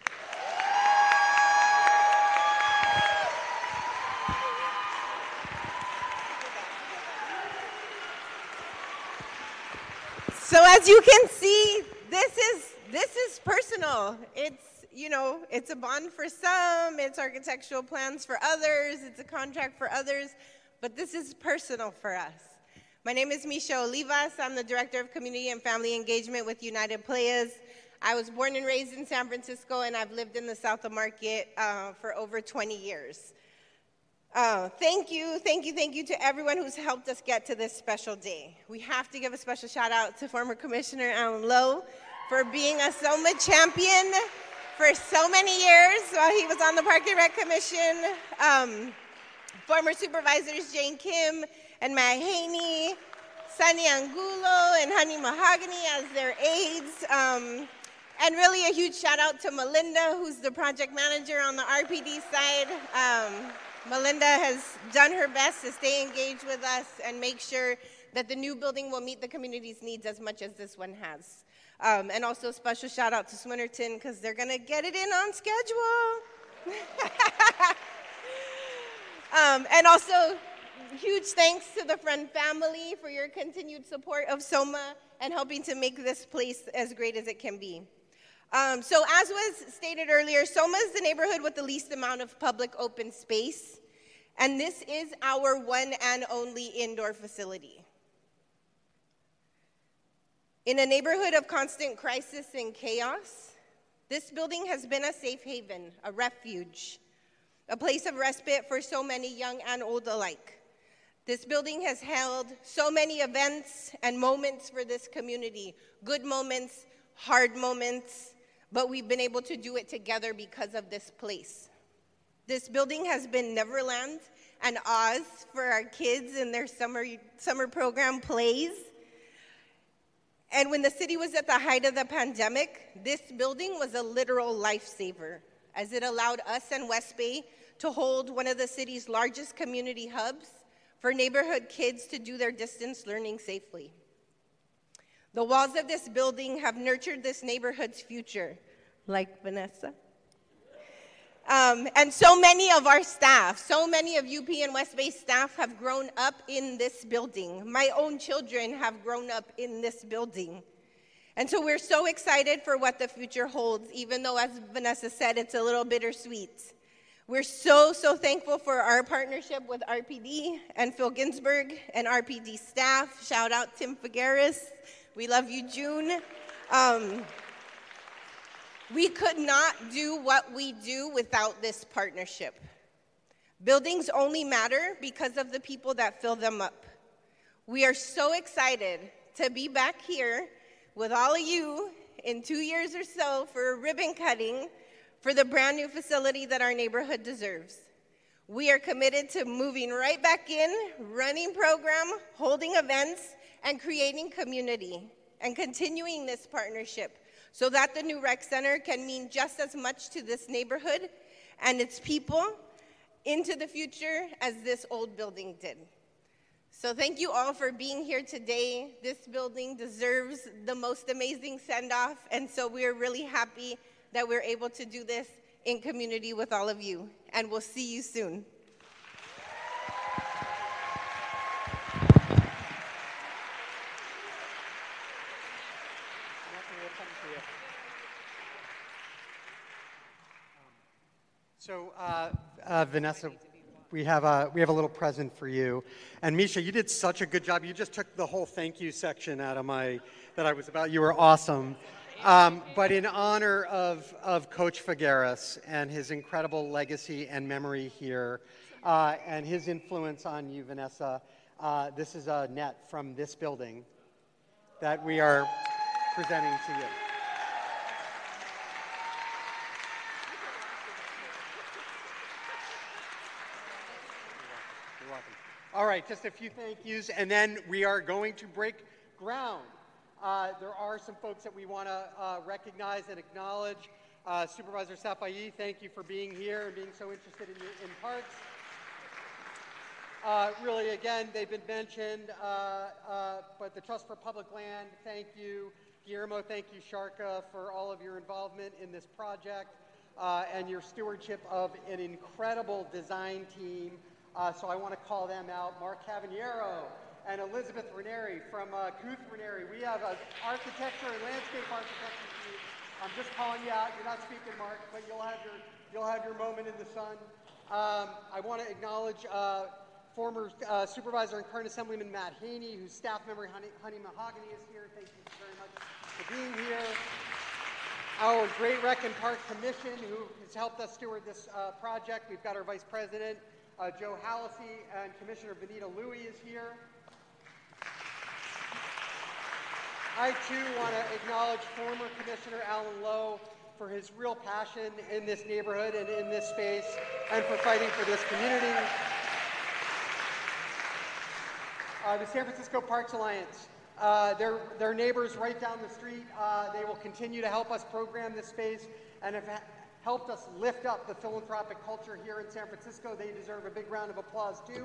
So as you can see, this is personal. It's a bond for some, it's architectural plans for others, it's a contract for others, but this is personal for us. My name is Misha Olivas. I'm the Director of Community and Family Engagement with United Players. I was born and raised in San Francisco, and I've lived in the South of Market for over 20 years. Thank you to everyone who's helped us get to this special day. We have to give a special shout out to former Commissioner Alan Lowe for being a SOMA champion for so many years while he was on the Park and Rec Commission. Former supervisors Jane Kim and Matt Haney, Sunny Angulo and Honey Mahogany as their aides. And really a huge shout out to Melinda, who's the project manager on the RPD side. Melinda has done her best to stay engaged with us and make sure that the new building will meet the community's needs as much as this one has. And also a special shout out to Swinnerton, because they're gonna get it in on schedule. And also huge thanks to the Friend family for your continued support of SOMA and helping to make this place as great as it can be. So as was stated earlier, SOMA is the neighborhood with the least amount of public open space, and this is our one and only indoor facility. In a neighborhood of constant crisis and chaos, this building has been a safe haven, a refuge, a place of respite for so many young and old alike. This building has held so many events and moments for this community, good moments, hard moments, but we've been able to do it together because of this place. This building has been Neverland and Oz for our kids in their summer program plays. And when the city was at the height of the pandemic, this building was a literal lifesaver, as it allowed us and West Bay to hold one of the city's largest community hubs for neighborhood kids to do their distance learning safely. The walls of this building have nurtured this neighborhood's future, like Vanessa. And so many of our staff, so many of UP and West Bay staff have grown up in this building. My own children have grown up in this building. And so we're so excited for what the future holds, even though, as Vanessa said, it's a little bittersweet. We're so thankful for our partnership with RPD and Phil Ginsburg and RPD staff. Shout out Tim Figueres. We love you, June. We could not do what we do without this partnership. Buildings only matter because of the people that fill them up. We are so excited to be back here with all of you in 2 years or so for a ribbon cutting for the brand new facility that our neighborhood deserves. We are committed to moving right back in, running program, holding events, and creating community, and continuing this partnership so that the new rec center can mean just as much to this neighborhood and its people into the future as this old building did. So thank you all for being here today. This building deserves the most amazing send-off, and so we're really happy that we're able to do this in community with all of you, and we'll see you soon. So, Vanessa, we have a little present for you. And Misha, you did such a good job. You just took the whole thank you section out of that I was about. You were awesome. But in honor of Coach Figueres and his incredible legacy and memory here, and his influence on you, Vanessa, this is a net from this building that we are presenting to you. All right, just a few thank yous, and then we are going to break ground. There are some folks that we want to recognize and acknowledge. Supervisor Safai, thank you for being here and being so interested in parks. Really, again, they've been mentioned, but the Trust for Public Land, thank you. Guillermo, thank you, Sharka, for all of your involvement in this project and your stewardship of an incredible design team. So I want to call them out. Mark Cavaniero and Elizabeth Ranieri from Kuth Ranieri. We have an architecture and landscape architecture team. I'm just calling you out. You're not speaking, Mark, but you'll have your moment in the sun. I want to acknowledge former Supervisor and current Assemblyman Matt Haney, whose staff member Honey Mahogany is here. Thank you very much for being here. Our Great Rec and Park Commission, who has helped us steward this project. We've got our Vice President, Joe Hallisey, and Commissioner Benita Louie is here. I, too, want to acknowledge former Commissioner Alan Lowe for his real passion in this neighborhood and in this space, and for fighting for this community. The San Francisco Parks Alliance, they're neighbors right down the street. They will continue to help us program this space and have helped us lift up the philanthropic culture here in San Francisco. They deserve a big round of applause, too.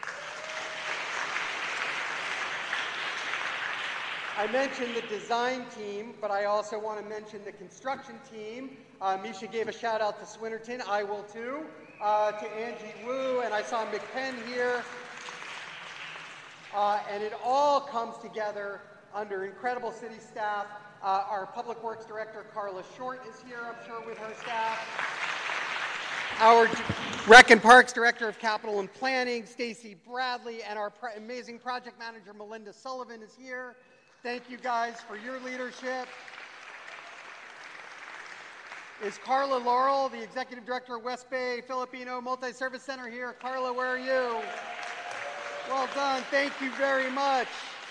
I mentioned the design team, but I also want to mention the construction team. Misha gave a shout out to Swinnerton. I will, too. To Angie Wu, and I saw McPenn here. And it all comes together under incredible city staff. Our Public Works Director, Carla Short, is here, I'm sure, with her staff. Our Rec and Parks Director of Capital and Planning, Stacy Bradley, and our amazing project manager, Melinda Sullivan, is here. Thank you guys for your leadership. Is Carla Laurel, the Executive Director of West Bay Filipino Multi-Service Center here? Carla, where are you? Well done. Thank you very much.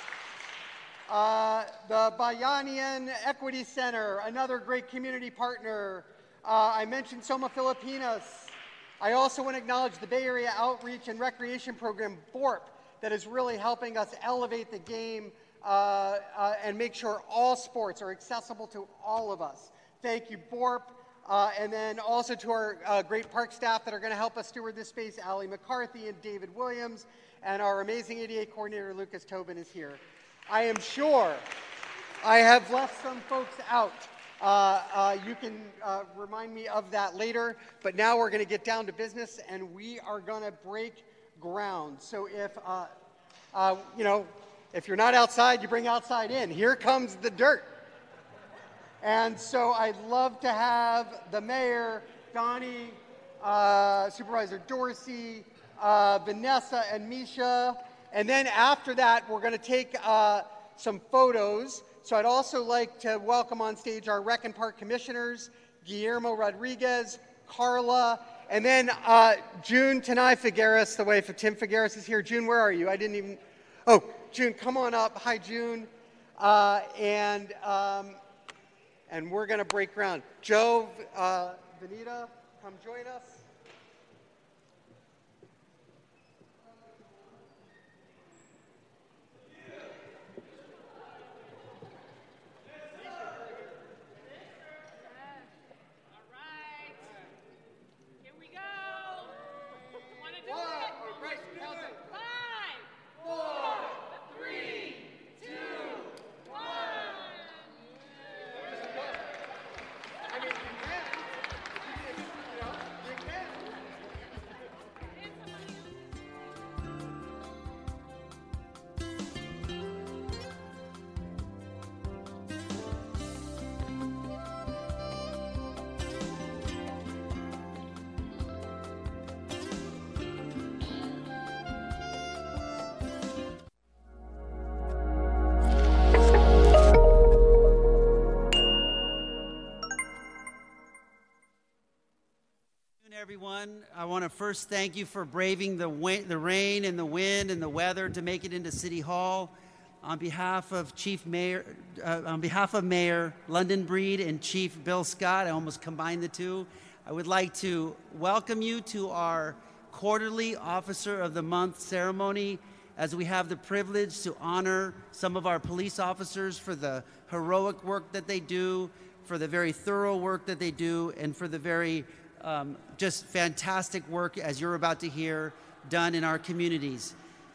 The Bayanihan Equity Center, another great community partner. I mentioned Soma Filipinas. I also want to acknowledge the Bay Area Outreach and Recreation Program, BORP, that is really helping us elevate the game and make sure all sports are accessible to all of us. Thank you, BORP. And then also to our great park staff that are going to help us steward this space, Allie McCarthy and David Williams, and our amazing ADA coordinator, Lucas Tobin, is here. I am sure I have left some folks out. You can remind me of that later, but now we're going to get down to business, and we are going to break ground. So if, if you're not outside, you bring outside in. Here comes the dirt. And so I'd love to have the mayor, Donnie, Supervisor Dorsey, Vanessa, and Misha. And then after that, we're going to take some photos. So I'd also like to welcome on stage our Rec and Park Commissioners, Guillermo Rodriguez, Carla, and then June Tanai Figueres, the wife of Tim Figueres, is here. June, where are you? I didn't even... Oh, June, come on up. Hi, June. And we're going to break ground. Joe, Vanita, come join us. Everyone, I want to first thank you for braving the rain and the wind and the weather to make it into City Hall. On behalf of Mayor London Breed and Chief Bill Scott, I almost combined the two. I would like to welcome you to our quarterly Officer of the Month ceremony, as we have the privilege to honor some of our police officers for the heroic work that they do, for the very thorough work that they do, and for the very just fantastic work, as you're about to hear, done in our communities.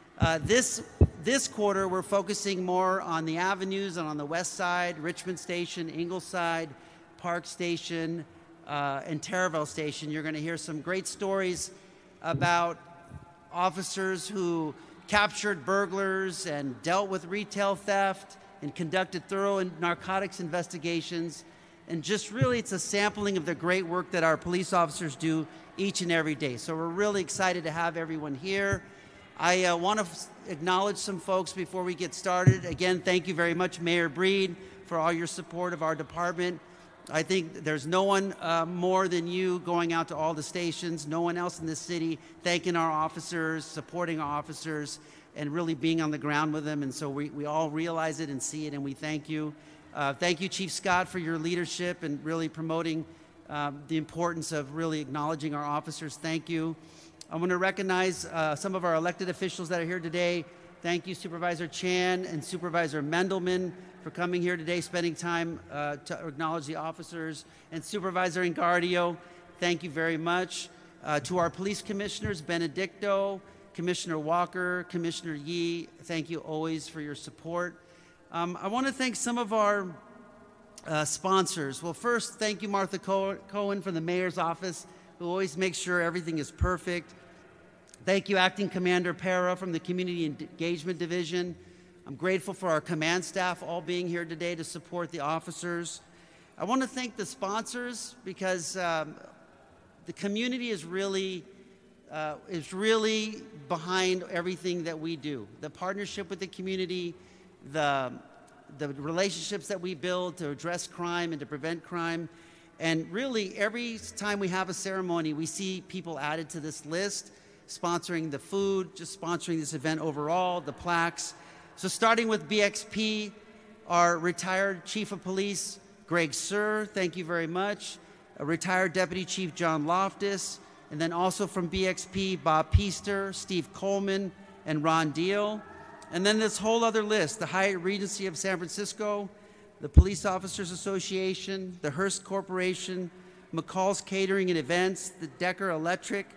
This quarter, we're focusing more on the avenues and on the west side, Richmond Station, Ingleside, Park Station, and Terraville Station. You're going to hear some great stories about officers who captured burglars and dealt with retail theft and conducted thorough narcotics investigations. And just really, it's a sampling of the great work that our police officers do each and every day. So we're really excited to have everyone here. I want to acknowledge some folks before we get started. Again, thank you very much, Mayor Breed, for all your support of our department. I think there's no one more than you going out to all the stations, no one else in this city thanking our officers, supporting our officers, and really being on the ground with them. And so we all realize it and see it, and we thank you. Thank you, Chief Scott, for your leadership and really promoting the importance of really acknowledging our officers. Thank you. I want to recognize some of our elected officials that are here today. Thank you, Supervisor Chan and Supervisor Mendelman, for coming here today, spending time to acknowledge the officers. And Supervisor Engardio, thank you very much. To our police commissioners, Benedicto, Commissioner Walker, Commissioner Yee, thank you always for your support. I want to thank some of our sponsors. Well, first, thank you, Martha Cohen from the Mayor's Office, who always makes sure everything is perfect. Thank you, Acting Commander Para from the Community Engagement Division. I'm grateful for our command staff all being here today to support the officers. I want to thank the sponsors because the community is really behind everything that we do. The partnership with the community, the the relationships that we build to address crime and to prevent crime. And really, every time we have a ceremony, we see people added to this list, sponsoring the food, just sponsoring this event overall, the plaques. So starting with BXP, our retired Chief of Police, Greg Suhr, thank you very much. Retired Deputy Chief John Loftus, and then also from BXP, Bob Peaster, Steve Coleman, and Ron Deal. And then this whole other list, the Hyatt Regency of San Francisco, the Police Officers Association, the Hearst Corporation, McCall's Catering and Events, the Decker Electric,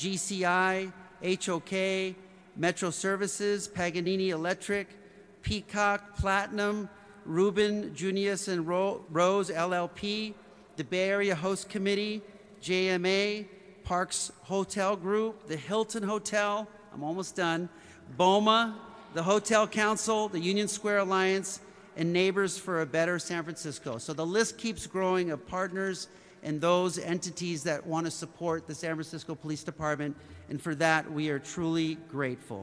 GCI, HOK, Metro Services, Paganini Electric, Peacock, Platinum, Rubin, Junius and Rose LLP, the Bay Area Host Committee, JMA, Parks Hotel Group, the Hilton Hotel, I'm almost done, BOMA, the Hotel Council, the Union Square Alliance, and Neighbors for a Better San Francisco. So the list keeps growing of partners and those entities that want to support the San Francisco Police Department, and for that we are truly grateful.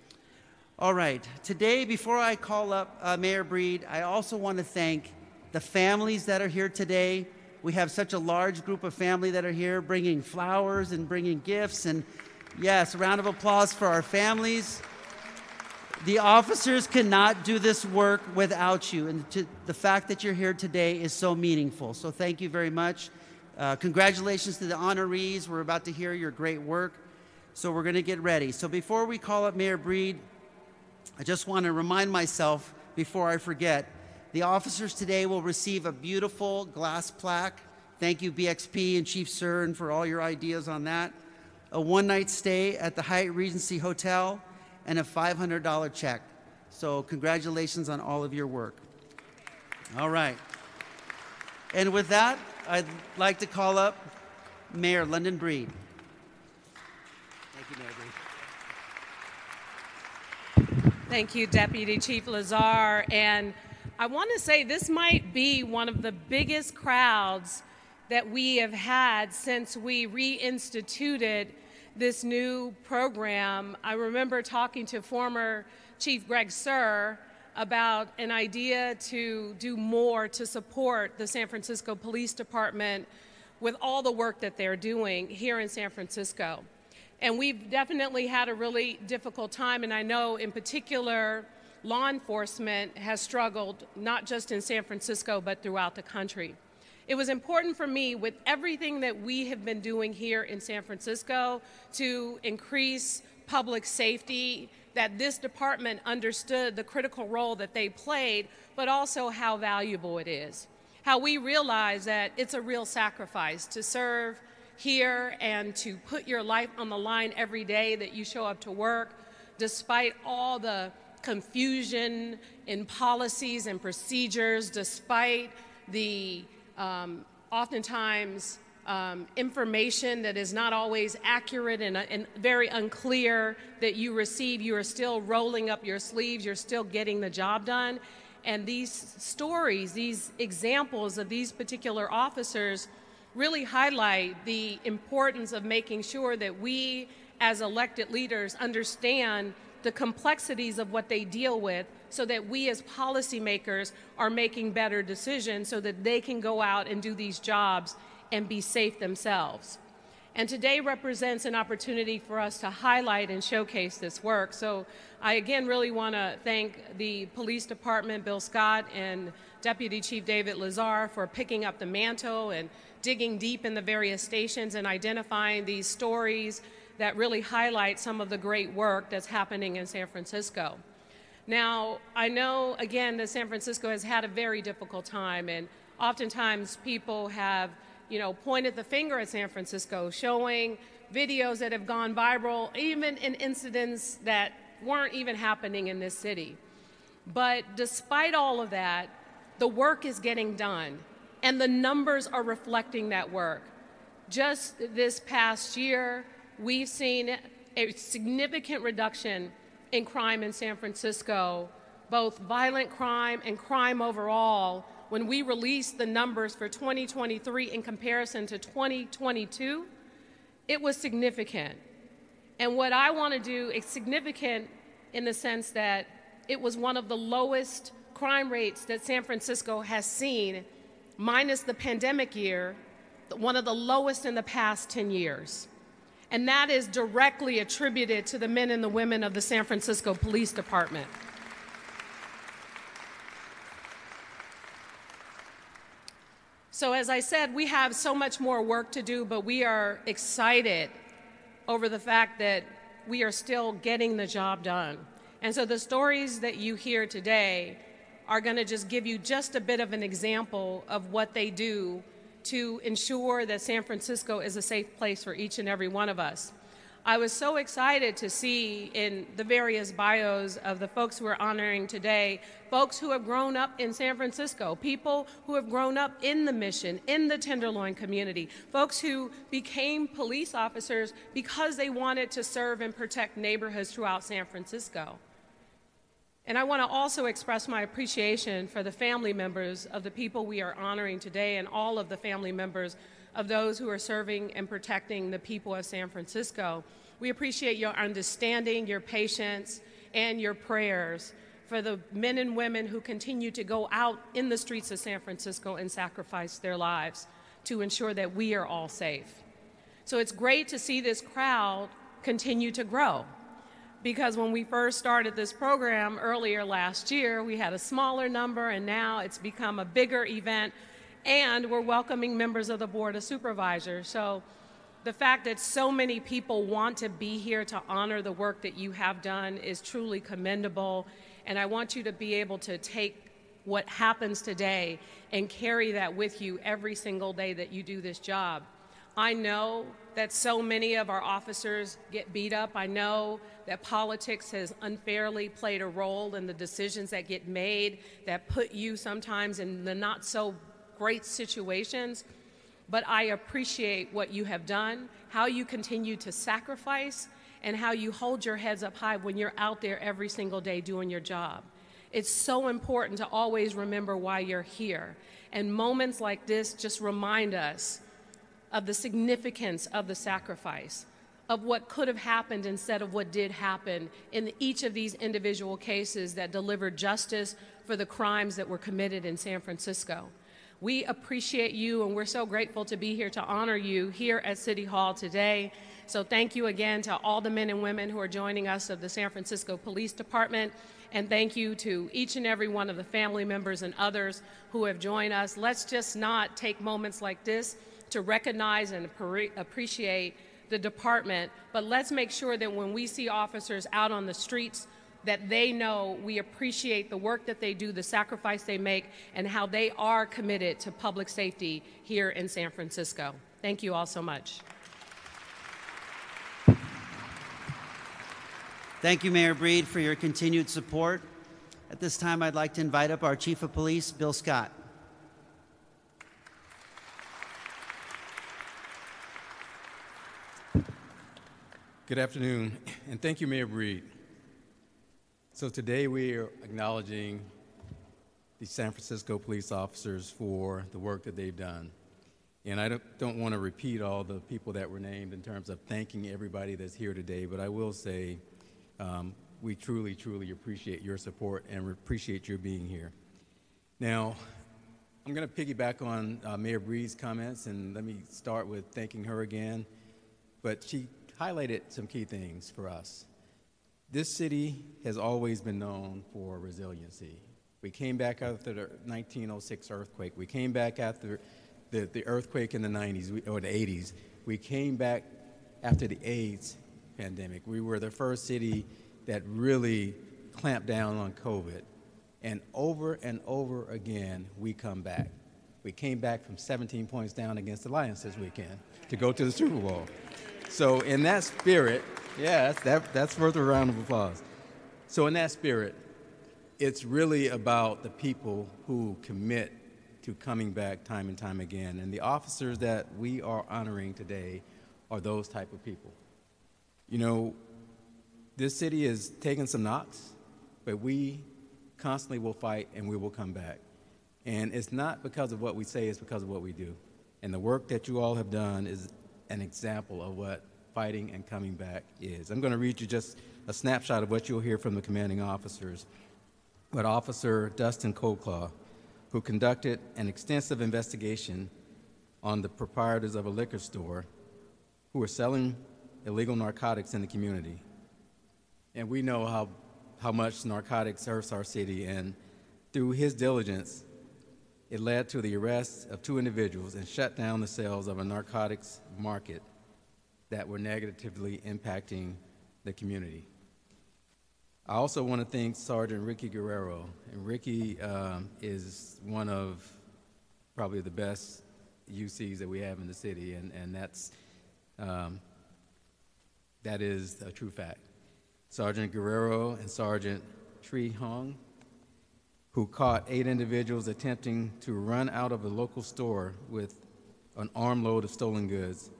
All right, today before I call up Mayor Breed, I also want to thank the families that are here today. We have such a large group of family that are here bringing flowers and bringing gifts, and yes, a round of applause for our families. The officers cannot do this work without you, and the fact that you're here today is so meaningful. So thank you very much. Congratulations to the honorees. We're about to hear your great work, so we're going to get ready. So before we call up Mayor Breed, I just want to remind myself before I forget, the officers today will receive a beautiful glass plaque. Thank you, BXP and Chief Suhr, for all your ideas on that. A one-night stay at the Hyatt Regency Hotel, and a $500 check. So congratulations on all of your work. All right. And with that, I'd like to call up Mayor London Breed. Thank you, Mayor Breed. Thank you, Deputy Chief Lazar. And I want to say this might be one of the biggest crowds that we have had since we reinstituted this new program. I remember talking to former Chief Greg Suhr about an idea to do more to support the San Francisco Police Department with all the work that they're doing here in San Francisco. And we've definitely had a really difficult time, and I know in particular law enforcement has struggled not just in San Francisco but throughout the country. It was important for me, with everything that we have been doing here in San Francisco to increase public safety, that this department understood the critical role that they played, but also how valuable it is. How we realize that it's a real sacrifice to serve here and to put your life on the line every day that you show up to work, despite all the confusion in policies and procedures, despite the oftentimes information that is not always accurate and very unclear that you receive. You are still rolling up your sleeves, you're still getting the job done. And these stories, these examples of these particular officers really highlight the importance of making sure that we as elected leaders understand the complexities of what they deal with, so that we as policymakers are making better decisions so that they can go out and do these jobs and be safe themselves. And today represents an opportunity for us to highlight and showcase this work. So I again really want to thank the Police Department, Bill Scott, and Deputy Chief David Lazar for picking up the mantle and digging deep in the various stations and identifying these stories that really highlight some of the great work that's happening in San Francisco. Now, I know, again, that San Francisco has had a very difficult time, and oftentimes people have, pointed the finger at San Francisco, showing videos that have gone viral, even in incidents that weren't even happening in this city. But despite all of that, the work is getting done, and the numbers are reflecting that work. Just this past year, we've seen a significant reduction in crime in San Francisco, both violent crime and crime overall. When we released the numbers for 2023 in comparison to 2022, it was significant. And what I want to do is significant in the sense that it was one of the lowest crime rates that San Francisco has seen, minus the pandemic year, one of the lowest in the past 10 years. And that is directly attributed to the men and the women of the San Francisco Police Department. So as I said, we have so much more work to do, but we are excited over the fact that we are still getting the job done. And so the stories that you hear today are going to just give you just a bit of an example of what they do to ensure that San Francisco is a safe place for each and every one of us. I was so excited to see in the various bios of the folks who are honoring today, folks who have grown up in San Francisco, people who have grown up in the Mission, in the Tenderloin community, folks who became police officers because they wanted to serve and protect neighborhoods throughout San Francisco. And I want to also express my appreciation for the family members of the people we are honoring today and all of the family members of those who are serving and protecting the people of San Francisco. We appreciate your understanding, your patience, and your prayers for the men and women who continue to go out in the streets of San Francisco and sacrifice their lives to ensure that we are all safe. So it's great to see this crowd continue to grow, because when we first started this program earlier last year, we had a smaller number, and now it's become a bigger event. And we're welcoming members of the Board of Supervisors. So the fact that so many people want to be here to honor the work that you have done is truly commendable. And I want you to be able to take what happens today and carry that with you every single day that you do this job. I know that so many of our officers get beat up. I know that politics has unfairly played a role in the decisions that get made that put you sometimes in the not so great situations, but I appreciate what you have done, how you continue to sacrifice, and how you hold your heads up high when you're out there every single day doing your job. It's so important to always remember why you're here. And moments like this just remind us of the significance of the sacrifice, of what could have happened instead of what did happen in each of these individual cases that delivered justice for the crimes that were committed in San Francisco. We appreciate you, and we're so grateful to be here to honor you here at City Hall today. So thank you again to all the men and women who are joining us of the San Francisco Police Department, and thank you to each and every one of the family members and others who have joined us. Let's just not take moments like this to recognize and appreciate the department, but let's make sure that when we see officers out on the streets, that they know we appreciate the work that they do, the sacrifice they make, and how they are committed to public safety here in San Francisco. Thank you all so much. Thank you, Mayor Breed, for your continued support. At this time, I'd like to invite up our Chief of Police, Bill Scott. Good afternoon, and thank you, Mayor Breed. So today we are acknowledging the San Francisco police officers for the work that they've done. And I don't want to repeat all the people that were named in terms of thanking everybody that's here today, but I will say we truly, truly appreciate your support and appreciate your being here. Now, I'm going to piggyback on Mayor Breed's comments, and let me start with thanking her again. But she highlighted some key things for us. This city has always been known for resiliency. We came back after the 1906 earthquake. We came back after the earthquake in the 90s or the 80s. We came back after the AIDS pandemic. We were the first city that really clamped down on COVID. And over again, we come back. We came back from 17 points down against the Lions this weekend to go to the Super Bowl. So in that spirit, yeah, that's worth a round of applause. So in that spirit, it's really about the people who commit to coming back time and time again. And the officers that we are honoring today are those type of people. You know, this city is taking some knocks, but we constantly will fight and we will come back. And it's not because of what we say, it's because of what we do. And the work that you all have done is an example of what fighting and coming back is. I'm going to read you just a snapshot of what you'll hear from the commanding officers. but Officer Dustin Coldclaw, who conducted an extensive investigation on the proprietors of a liquor store who were selling illegal narcotics in the community. And we know how much narcotics hurts our city, and through his diligence, it led to the arrest of 2 individuals and shut down the sales of a narcotics market that were negatively impacting the community. I also want to thank Sergeant Ricky Guerrero. And Ricky is one of probably the best UCs that we have in the city, and that is a true fact. Sergeant Guerrero and Sergeant Tri Hong, who caught 8 individuals attempting to run out of a local store with an armload of stolen goods.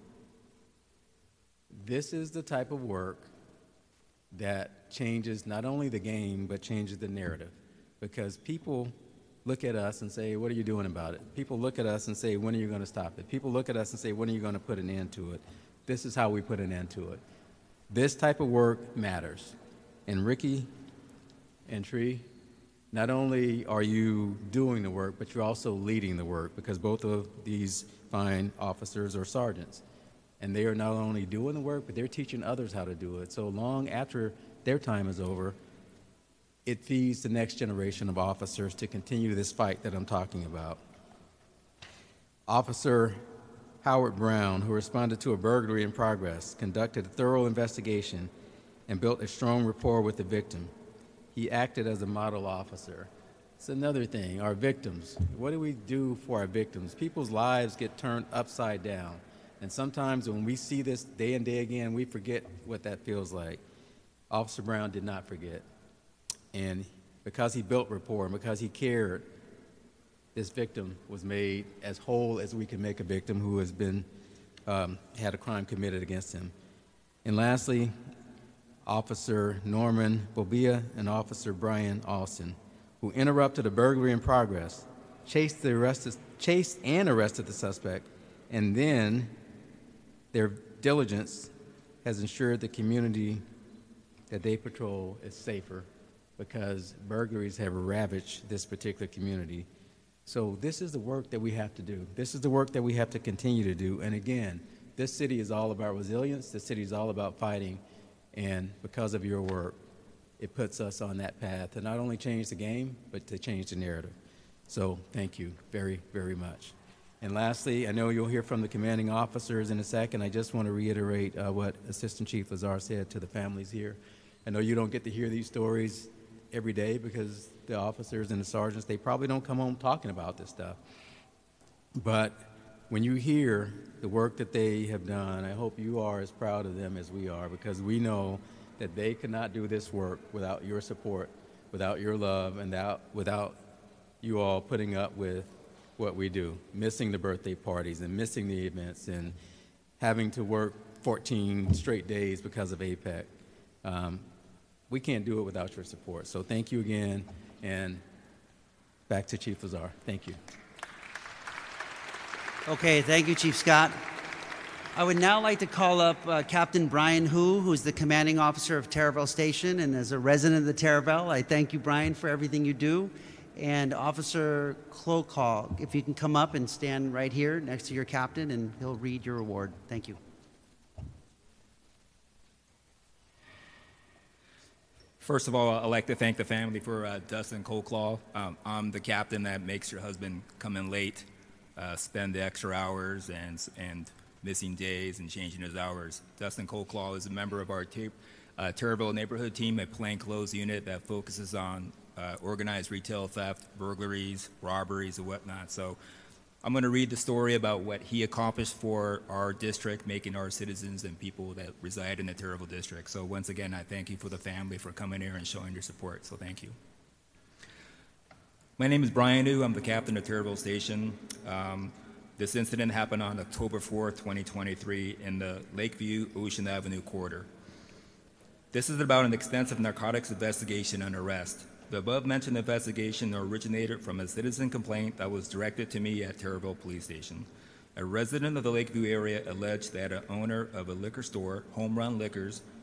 This is the type of work that changes not only the game, but changes the narrative. Because people look at us and say, what are you doing about it? People look at us and say, when are you going to stop it? People look at us and say, when are you going to put an end to it? This is how we put an end to it. This type of work matters. And Ricky and Tree, not only are you doing the work, but you're also leading the work, because both of these fine officers are sergeants. And they are not only doing the work, but they're teaching others how to do it. So long after their time is over, it feeds the next generation of officers to continue this fight that I'm talking about. Officer Howard Brown, who responded to a burglary in progress, conducted a thorough investigation and built a strong rapport with the victim. He acted as a model officer. It's another thing, our victims. What do we do for our victims? People's lives get turned upside down. And sometimes when we see this day and day again, we forget what that feels like. Officer Brown did not forget. And because he built rapport and because he cared, this victim was made as whole as we can make a victim who has been had a crime committed against him. And lastly, Officer Norman Bobia and Officer Brian Austin, who interrupted a burglary in progress, chased and arrested the suspect, and then their diligence has ensured the community that they patrol is safer, because burglaries have ravaged this particular community. So this is the work that we have to do. This is the work that we have to continue to do. And again, this city is all about resilience. This city is all about fighting. And because of your work, it puts us on that path to not only change the game, but to change the narrative. So thank you very, very much. And lastly, I know you'll hear from the commanding officers in a second. I just want to reiterate what Assistant Chief Lazar said to the families here. I know you don't get to hear these stories every day, because the officers and the sergeants, they probably don't come home talking about this stuff. But when you hear the work that they have done, I hope you are as proud of them as we are, because we know that they could not do this work without your support, without your love, and without you all putting up with what we do, missing the birthday parties and missing the events and having to work 14 straight days because of APEC. We can't do it without your support. So thank you again, and back to Chief Lazar. Thank you. Okay, thank you, Chief Scott. I would now like to call up Captain Brian Hu, who's the commanding officer of Taraval Station, and as a resident of the Taraval, I thank you, Brian, for everything you do. And Officer Clocall, if you can come up and stand right here next to your captain, and he'll read your award. Thank you. First of all, I'd like to thank the family for Dustin Coldclaw. I'm the captain that makes your husband come in late, spend the extra hours and missing days and changing his hours. Dustin Coldclaw is a member of our Taraval neighborhood team, a plainclothes unit that focuses on organized retail theft, burglaries, robberies, and whatnot. So I'm going to read the story about what he accomplished for our district, making our citizens and people that reside in the Taraval district. So once again, I thank you for the family for coming here and showing your support. So thank you. My name is Brian Hu. I'm the captain of Taraval Station. This incident happened on October 4th, 2023 in the Lakeview Ocean Avenue corridor. This is about an extensive narcotics investigation and arrest. The above-mentioned investigation originated from a citizen complaint that was directed to me at Taraval Police Station. A resident of the Lakeview area alleged that an owner of a liquor store, Home Run Liquors,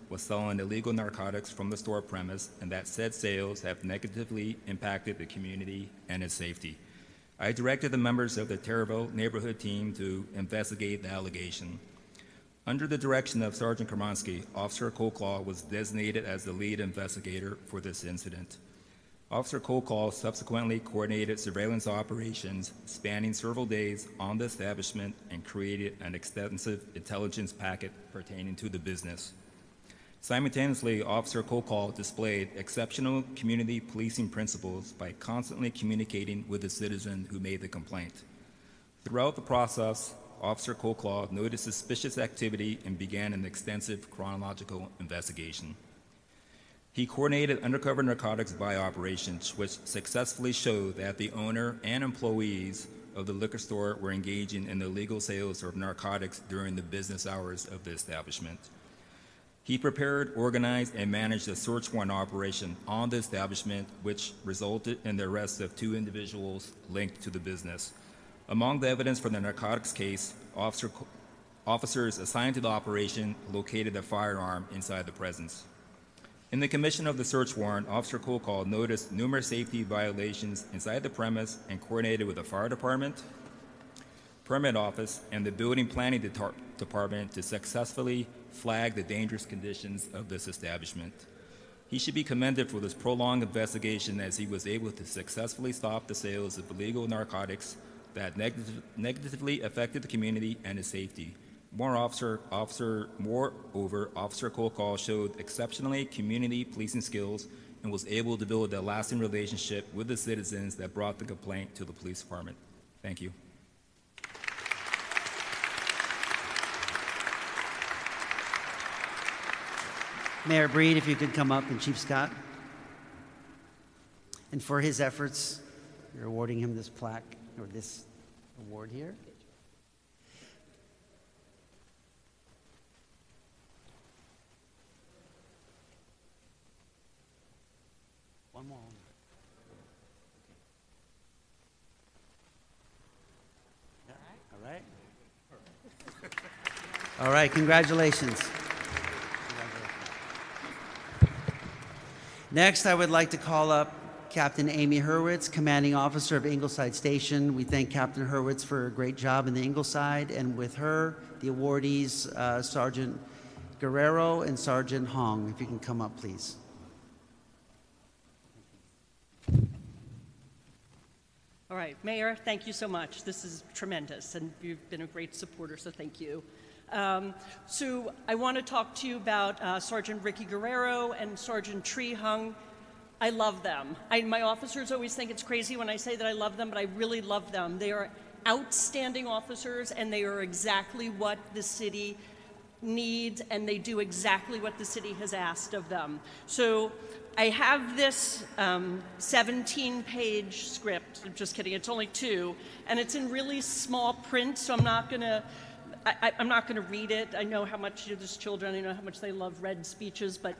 was selling illegal narcotics from the store premise and that said sales have negatively impacted the community and its safety. I directed the members of the Terraville neighborhood team to investigate the allegation. Under the direction of Sergeant Kermonsky, Officer Colclaw was designated as the lead investigator for this incident. Officer Colclaw subsequently coordinated surveillance operations spanning several days on the establishment and created an extensive intelligence packet pertaining to the business. Simultaneously, Officer Colclaw displayed exceptional community policing principles by constantly communicating with the citizen who made the complaint. Throughout the process, Officer Colclaw noticed suspicious activity and began an extensive chronological investigation. He coordinated undercover narcotics buy operations, which successfully showed that the owner and employees of the liquor store were engaging in illegal sales of narcotics during the business hours of the establishment. He prepared, organized, and managed a search warrant operation on the establishment, which resulted in the arrest of 2 individuals linked to the business. Among the evidence for the narcotics case, officers assigned to the operation located a firearm inside the presence. In the commission of the search warrant, Officer Colclaw noticed numerous safety violations inside the premise and coordinated with the fire department, permit office, and the building planning department to successfully flag the dangerous conditions of this establishment. He should be commended for this prolonged investigation, as he was able to successfully stop the sales of illegal narcotics that negatively affected the community and its safety. Moreover, Officer Colclaw showed exceptionally community policing skills and was able to build a lasting relationship with the citizens that brought the complaint to the police department. Thank you. Mayor Breed, if you could come up, and Chief Scott. And for his efforts, you're awarding him this plaque, or this award here. One more. All right. All right, congratulations. Next, I would like to call up Captain Amy Hurwitz, Commanding Officer of Ingleside Station. We thank Captain Hurwitz for a great job in the Ingleside, and with her, the awardees, Sergeant Guerrero and Sergeant Hong. If you can come up, please. All right, Mayor, thank you so much. This is tremendous, and you've been a great supporter, so thank you. So I want to talk to you about Sergeant Ricky Guerrero and Sergeant Tree Hung. I love them. My officers always think it's crazy when I say that I love them, but I really love them. They are outstanding officers, and they are exactly what the city needs, and they do exactly what the city has asked of them. So I have this 17-page script. I'm just kidding, it's only 2, and it's in really small print, so I'm not going to read it. I know how much there's children, I know how much they love read speeches, but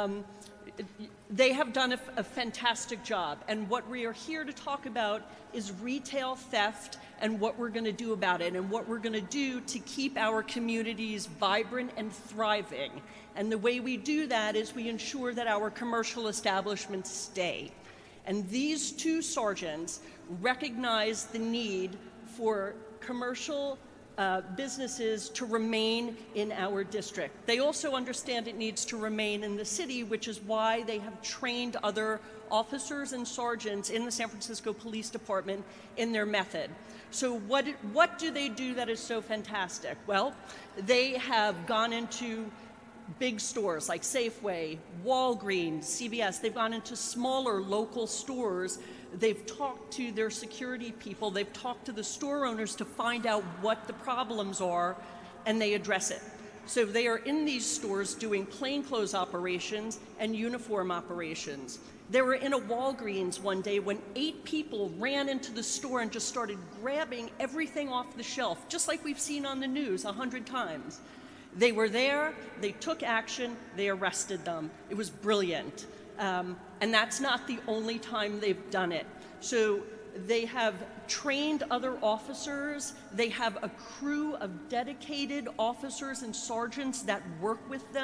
they have done a fantastic job. And what we are here to talk about is retail theft and what we're going to do about it and what we're going to do to keep our communities vibrant and thriving. And the way we do that is we ensure that our commercial establishments stay. And these 2 sergeants recognize the need for commercial businesses to remain in our district. They also understand it needs to remain in the city, which is why they have trained other officers and sergeants in the San Francisco Police Department in their method. So what do they do that is so fantastic? Well, they have gone into big stores like Safeway, Walgreens, CVS. They've gone into smaller local stores. They've talked to their security people. They've talked to the store owners to find out what the problems are, and they address it. So they are in these stores doing plainclothes operations and uniform operations. They were in a Walgreens one day when 8 people ran into the store and just started grabbing everything off the shelf, just like we've seen on the news 100 times. They were there, they took action, they arrested them. It was brilliant. And that's not the only time they've done it. So they have trained other officers. They have a crew of dedicated officers and sergeants that work with them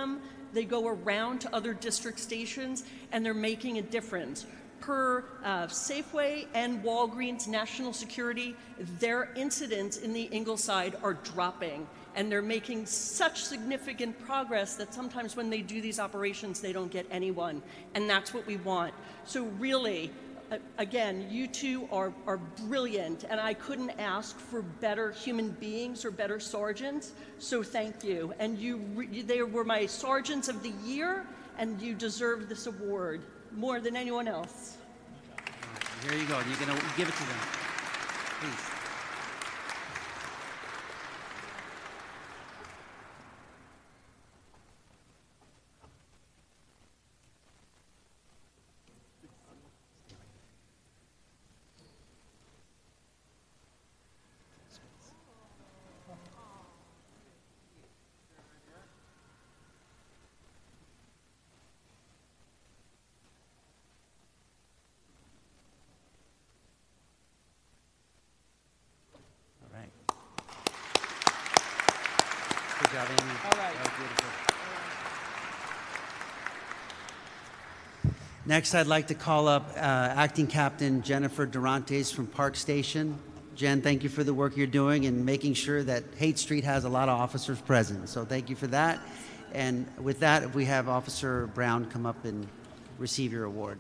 they go around to other district stations, and they're making a difference. Per Safeway and Walgreens National Security, their incidents in the Ingleside are dropping, and they're making such significant progress that sometimes when they do these operations, they don't get anyone, and that's what we want. So really, again, you two are brilliant, and I couldn't ask for better human beings or better sergeants, so thank you. And they were my Sergeants of the Year, and you deserve this award more than anyone else. Here you go. You're going to give it to them. Please. Good job, Amy. All right. That was beautiful. Next, I'd like to call up Acting Captain Jennifer Durantes from Park Station. Jen, thank you for the work you're doing and making sure that Haight Street has a lot of officers present. So thank you for that. And with that, if we have Officer Brown come up and receive your award.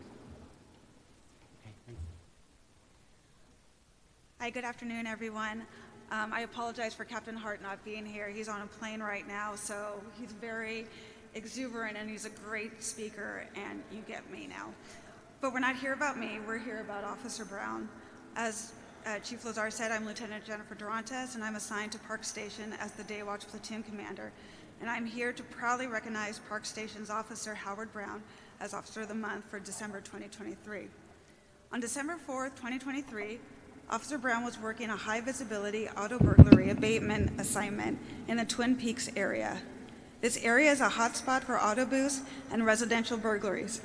Hi, good afternoon, everyone. I apologize for Captain Hart not being here. He's on a plane right now, so he's very exuberant and he's a great speaker, and you get me now. But we're not here about me, we're here about Officer Brown. As Chief Lazar said, I'm Lieutenant Jennifer Durantes, and I'm assigned to Park Station as the Day Watch Platoon Commander. And I'm here to proudly recognize Park Station's Officer Howard Brown as Officer of the Month for December 2023. On December 4th, 2023, Officer Brown was working a high-visibility auto burglary abatement assignment in the Twin Peaks area. This area is a hotspot for auto booths and residential burglaries.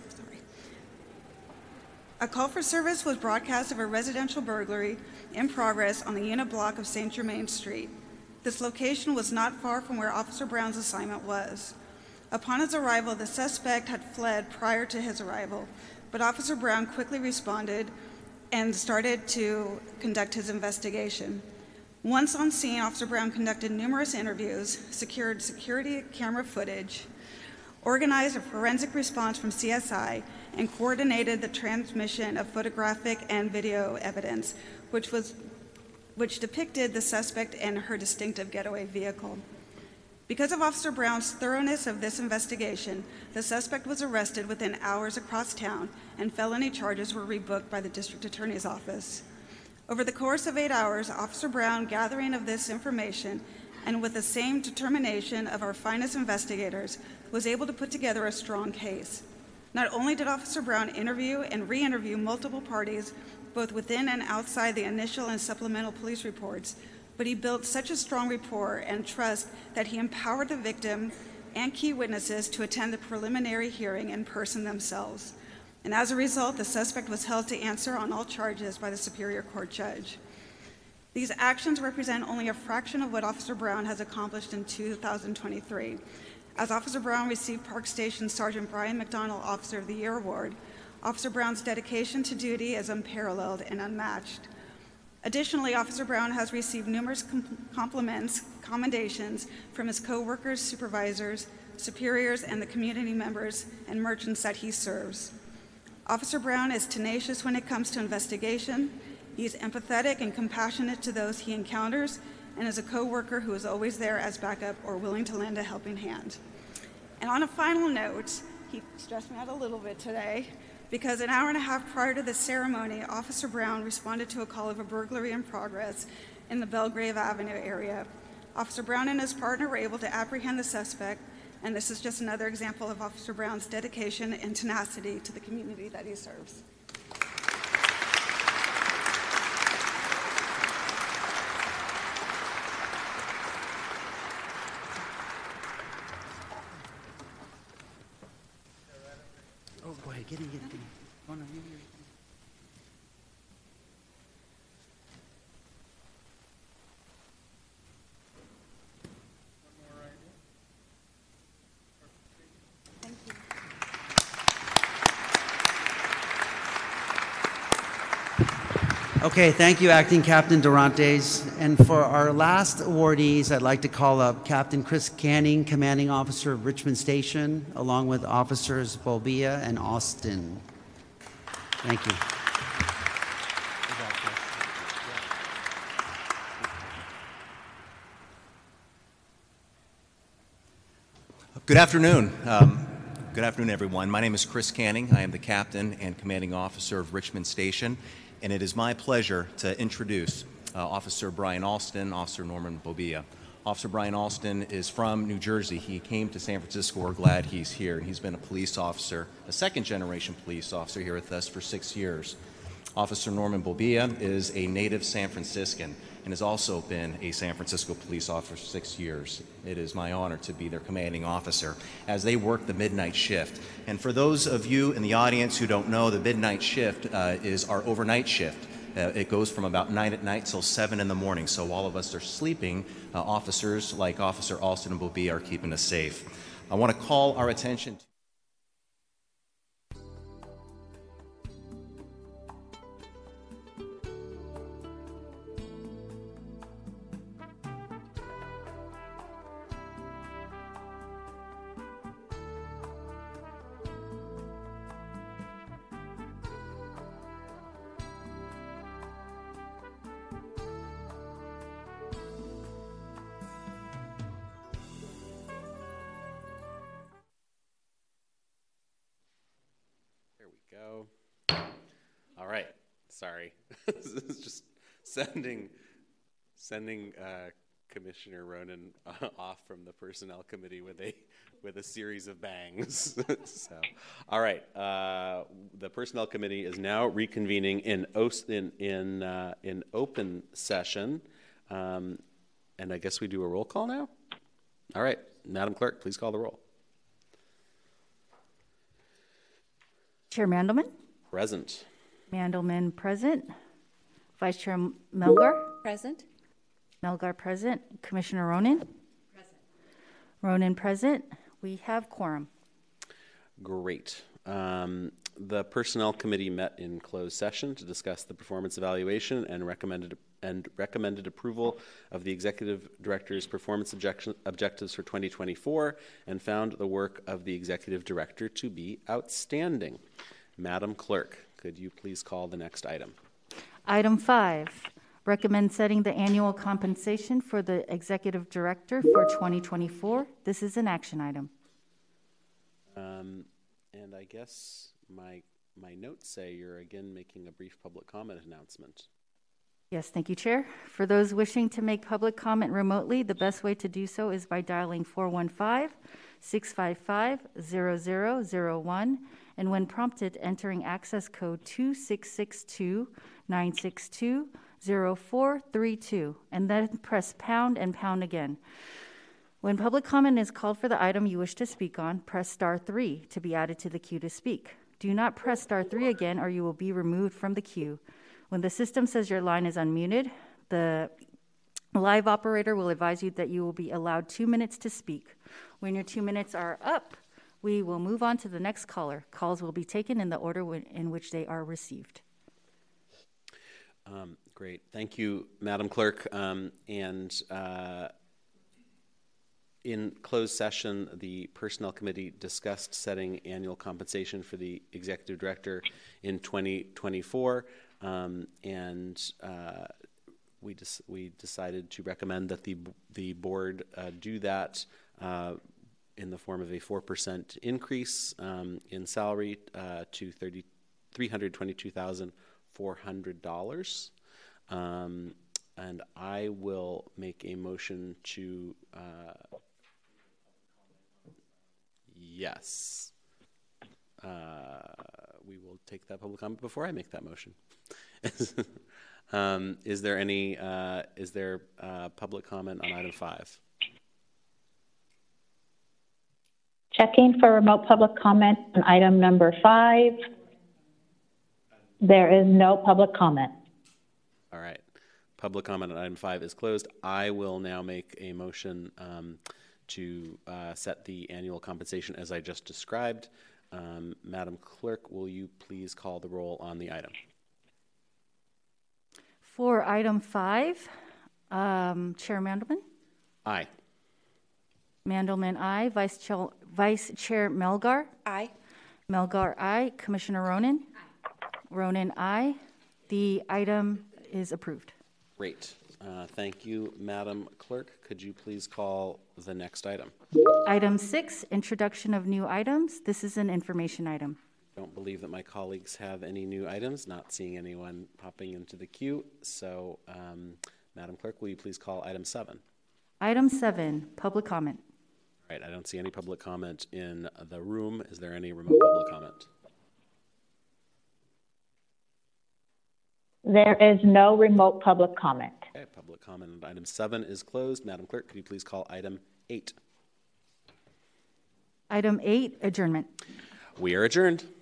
A call for service was broadcast of a residential burglary in progress on the unit block of St. Germain Street. This location was not far from where Officer Brown's assignment was. Upon his arrival, the suspect had fled prior to his arrival, but Officer Brown quickly responded and started to conduct his investigation. Once on scene, Officer Brown conducted numerous interviews, secured security camera footage, organized a forensic response from CSI, and coordinated the transmission of photographic and video evidence, which depicted the suspect and her distinctive getaway vehicle. Because of Officer Brown's thoroughness of this investigation, the suspect was arrested within hours across town, and felony charges were rebooked by the District Attorney's Office. Over the course of 8 hours, Officer Brown, gathering of this information, and with the same determination of our finest investigators, was able to put together a strong case. Not only did Officer Brown interview and re-interview multiple parties, both within and outside the initial and supplemental police reports, but he built such a strong rapport and trust that he empowered the victim and key witnesses to attend the preliminary hearing in person themselves. And as a result, the suspect was held to answer on all charges by the Superior Court judge. These actions represent only a fraction of what Officer Brown has accomplished in 2023. As Officer Brown received Park Station Sergeant Brian McDonald Officer of the Year Award, Officer Brown's dedication to duty is unparalleled and unmatched. Additionally, Officer Brown has received numerous compliments, commendations from his co-workers, supervisors, superiors, and the community members and merchants that he serves. Officer Brown is tenacious when it comes to investigation. He's empathetic and compassionate to those he encounters, and is a co-worker who is always there as backup or willing to lend a helping hand. And on a final note, he stressed me out a little bit today, because an hour and a half prior to the ceremony, Officer Brown responded to a call of a burglary in progress in the Belgrave Avenue area. Officer Brown and his partner were able to apprehend the suspect, and this is just another example of Officer Brown's dedication and tenacity to the community that he serves. Oh, go ahead, get in. Oh, no, you're Okay, thank you, Acting Captain Durantes. And for our last awardees, I'd like to call up Captain Chris Canning, Commanding Officer of Richmond Station, along with Officers Bobia and Austin. Thank you. Good afternoon. Good afternoon, everyone. My name is Chris Canning. I am the Captain and Commanding Officer of Richmond Station, and it is my pleasure to introduce Officer Brian Alston, Officer Norman Bobia. Officer Brian Alston is from New Jersey. He came to San Francisco. We're glad he's here. He's been a police officer, a second-generation police officer here with us for 6 years. Officer Norman Bobia is a native San Franciscan and has also been a San Francisco police officer for 6 years. It is my honor to be their commanding officer as they work the midnight shift. And for those of you in the audience who don't know, the midnight shift is our overnight shift. It goes from about 9 at night till 7 in the morning. So while all of us are sleeping, officers like Officer Alston and Bobia are keeping us safe. I want to call our attention to go. All right. Sorry. This is just sending Commissioner Ronan off from the Personnel Committee with a series of bangs. So, all right. The Personnel Committee is now reconvening in open session, and I guess we do a roll call now. All right, Madam Clerk, please call the roll. Chair Mandelman? Present. Mandelman present. Vice Chair Melgar? Present. Melgar present. Commissioner Ronan? Present. Ronan present. We have quorum. Great. The Personnel Committee met in closed session to discuss the performance evaluation and recommended approval of the Executive Director's performance objectives for 2024 and found the work of the Executive Director to be outstanding. Madam Clerk, could you please call the next item? Item 5, recommend setting the annual compensation for the Executive Director for 2024. This is an action item. And I guess my notes say you're again making a brief public comment announcement. Yes, thank you, Chair. For those wishing to make public comment remotely, the best way to do so is by dialing 415-655-0001, and when prompted, entering access code 2662-962-0432, and then press pound and pound again. When public comment is called for the item you wish to speak on, press star 3 to be added to the queue to speak. Do not press star 3 again or you will be removed from the queue. When the system says your line is unmuted, the live operator will advise you that you will be allowed 2 minutes to speak. When your 2 minutes are up, we will move on to the next caller. Calls will be taken in the order in which they are received. Great. Thank you, Madam Clerk. In closed session, the Personnel Committee discussed setting annual compensation for the Executive Director in 2024, we decided to recommend that the board do that in the form of a 4% increase in salary to $322,400. And I will make a motion to yes. We will take that public comment before I make that motion. Is there any public comment on item 5? Checking for remote public comment on item number 5. There is no public comment. All right. Public comment on item 5 is closed. I will now make a motion to set the annual compensation as I just described. Madam Clerk, will you please call the roll on the item? For item 5, Chair Mandelman? Aye. Mandelman, aye. Vice Chair Melgar? Aye. Melgar, aye. Commissioner Ronan? Aye. Ronan, aye. The item is approved. Great. Thank you, Madam Clerk. Could you please call the next item? Item 6, introduction of new items. This is an information item. Don't believe that my colleagues have any new items. Not seeing anyone popping into the queue. So, Madam Clerk, will you please call item 7? Item 7, public comment. All right, I don't see any public comment in the room. Is there any remote public comment? There is no remote public comment. Okay, public comment on item 7 is closed. Madam Clerk, could you please call item 8? Item 8, adjournment. We are adjourned.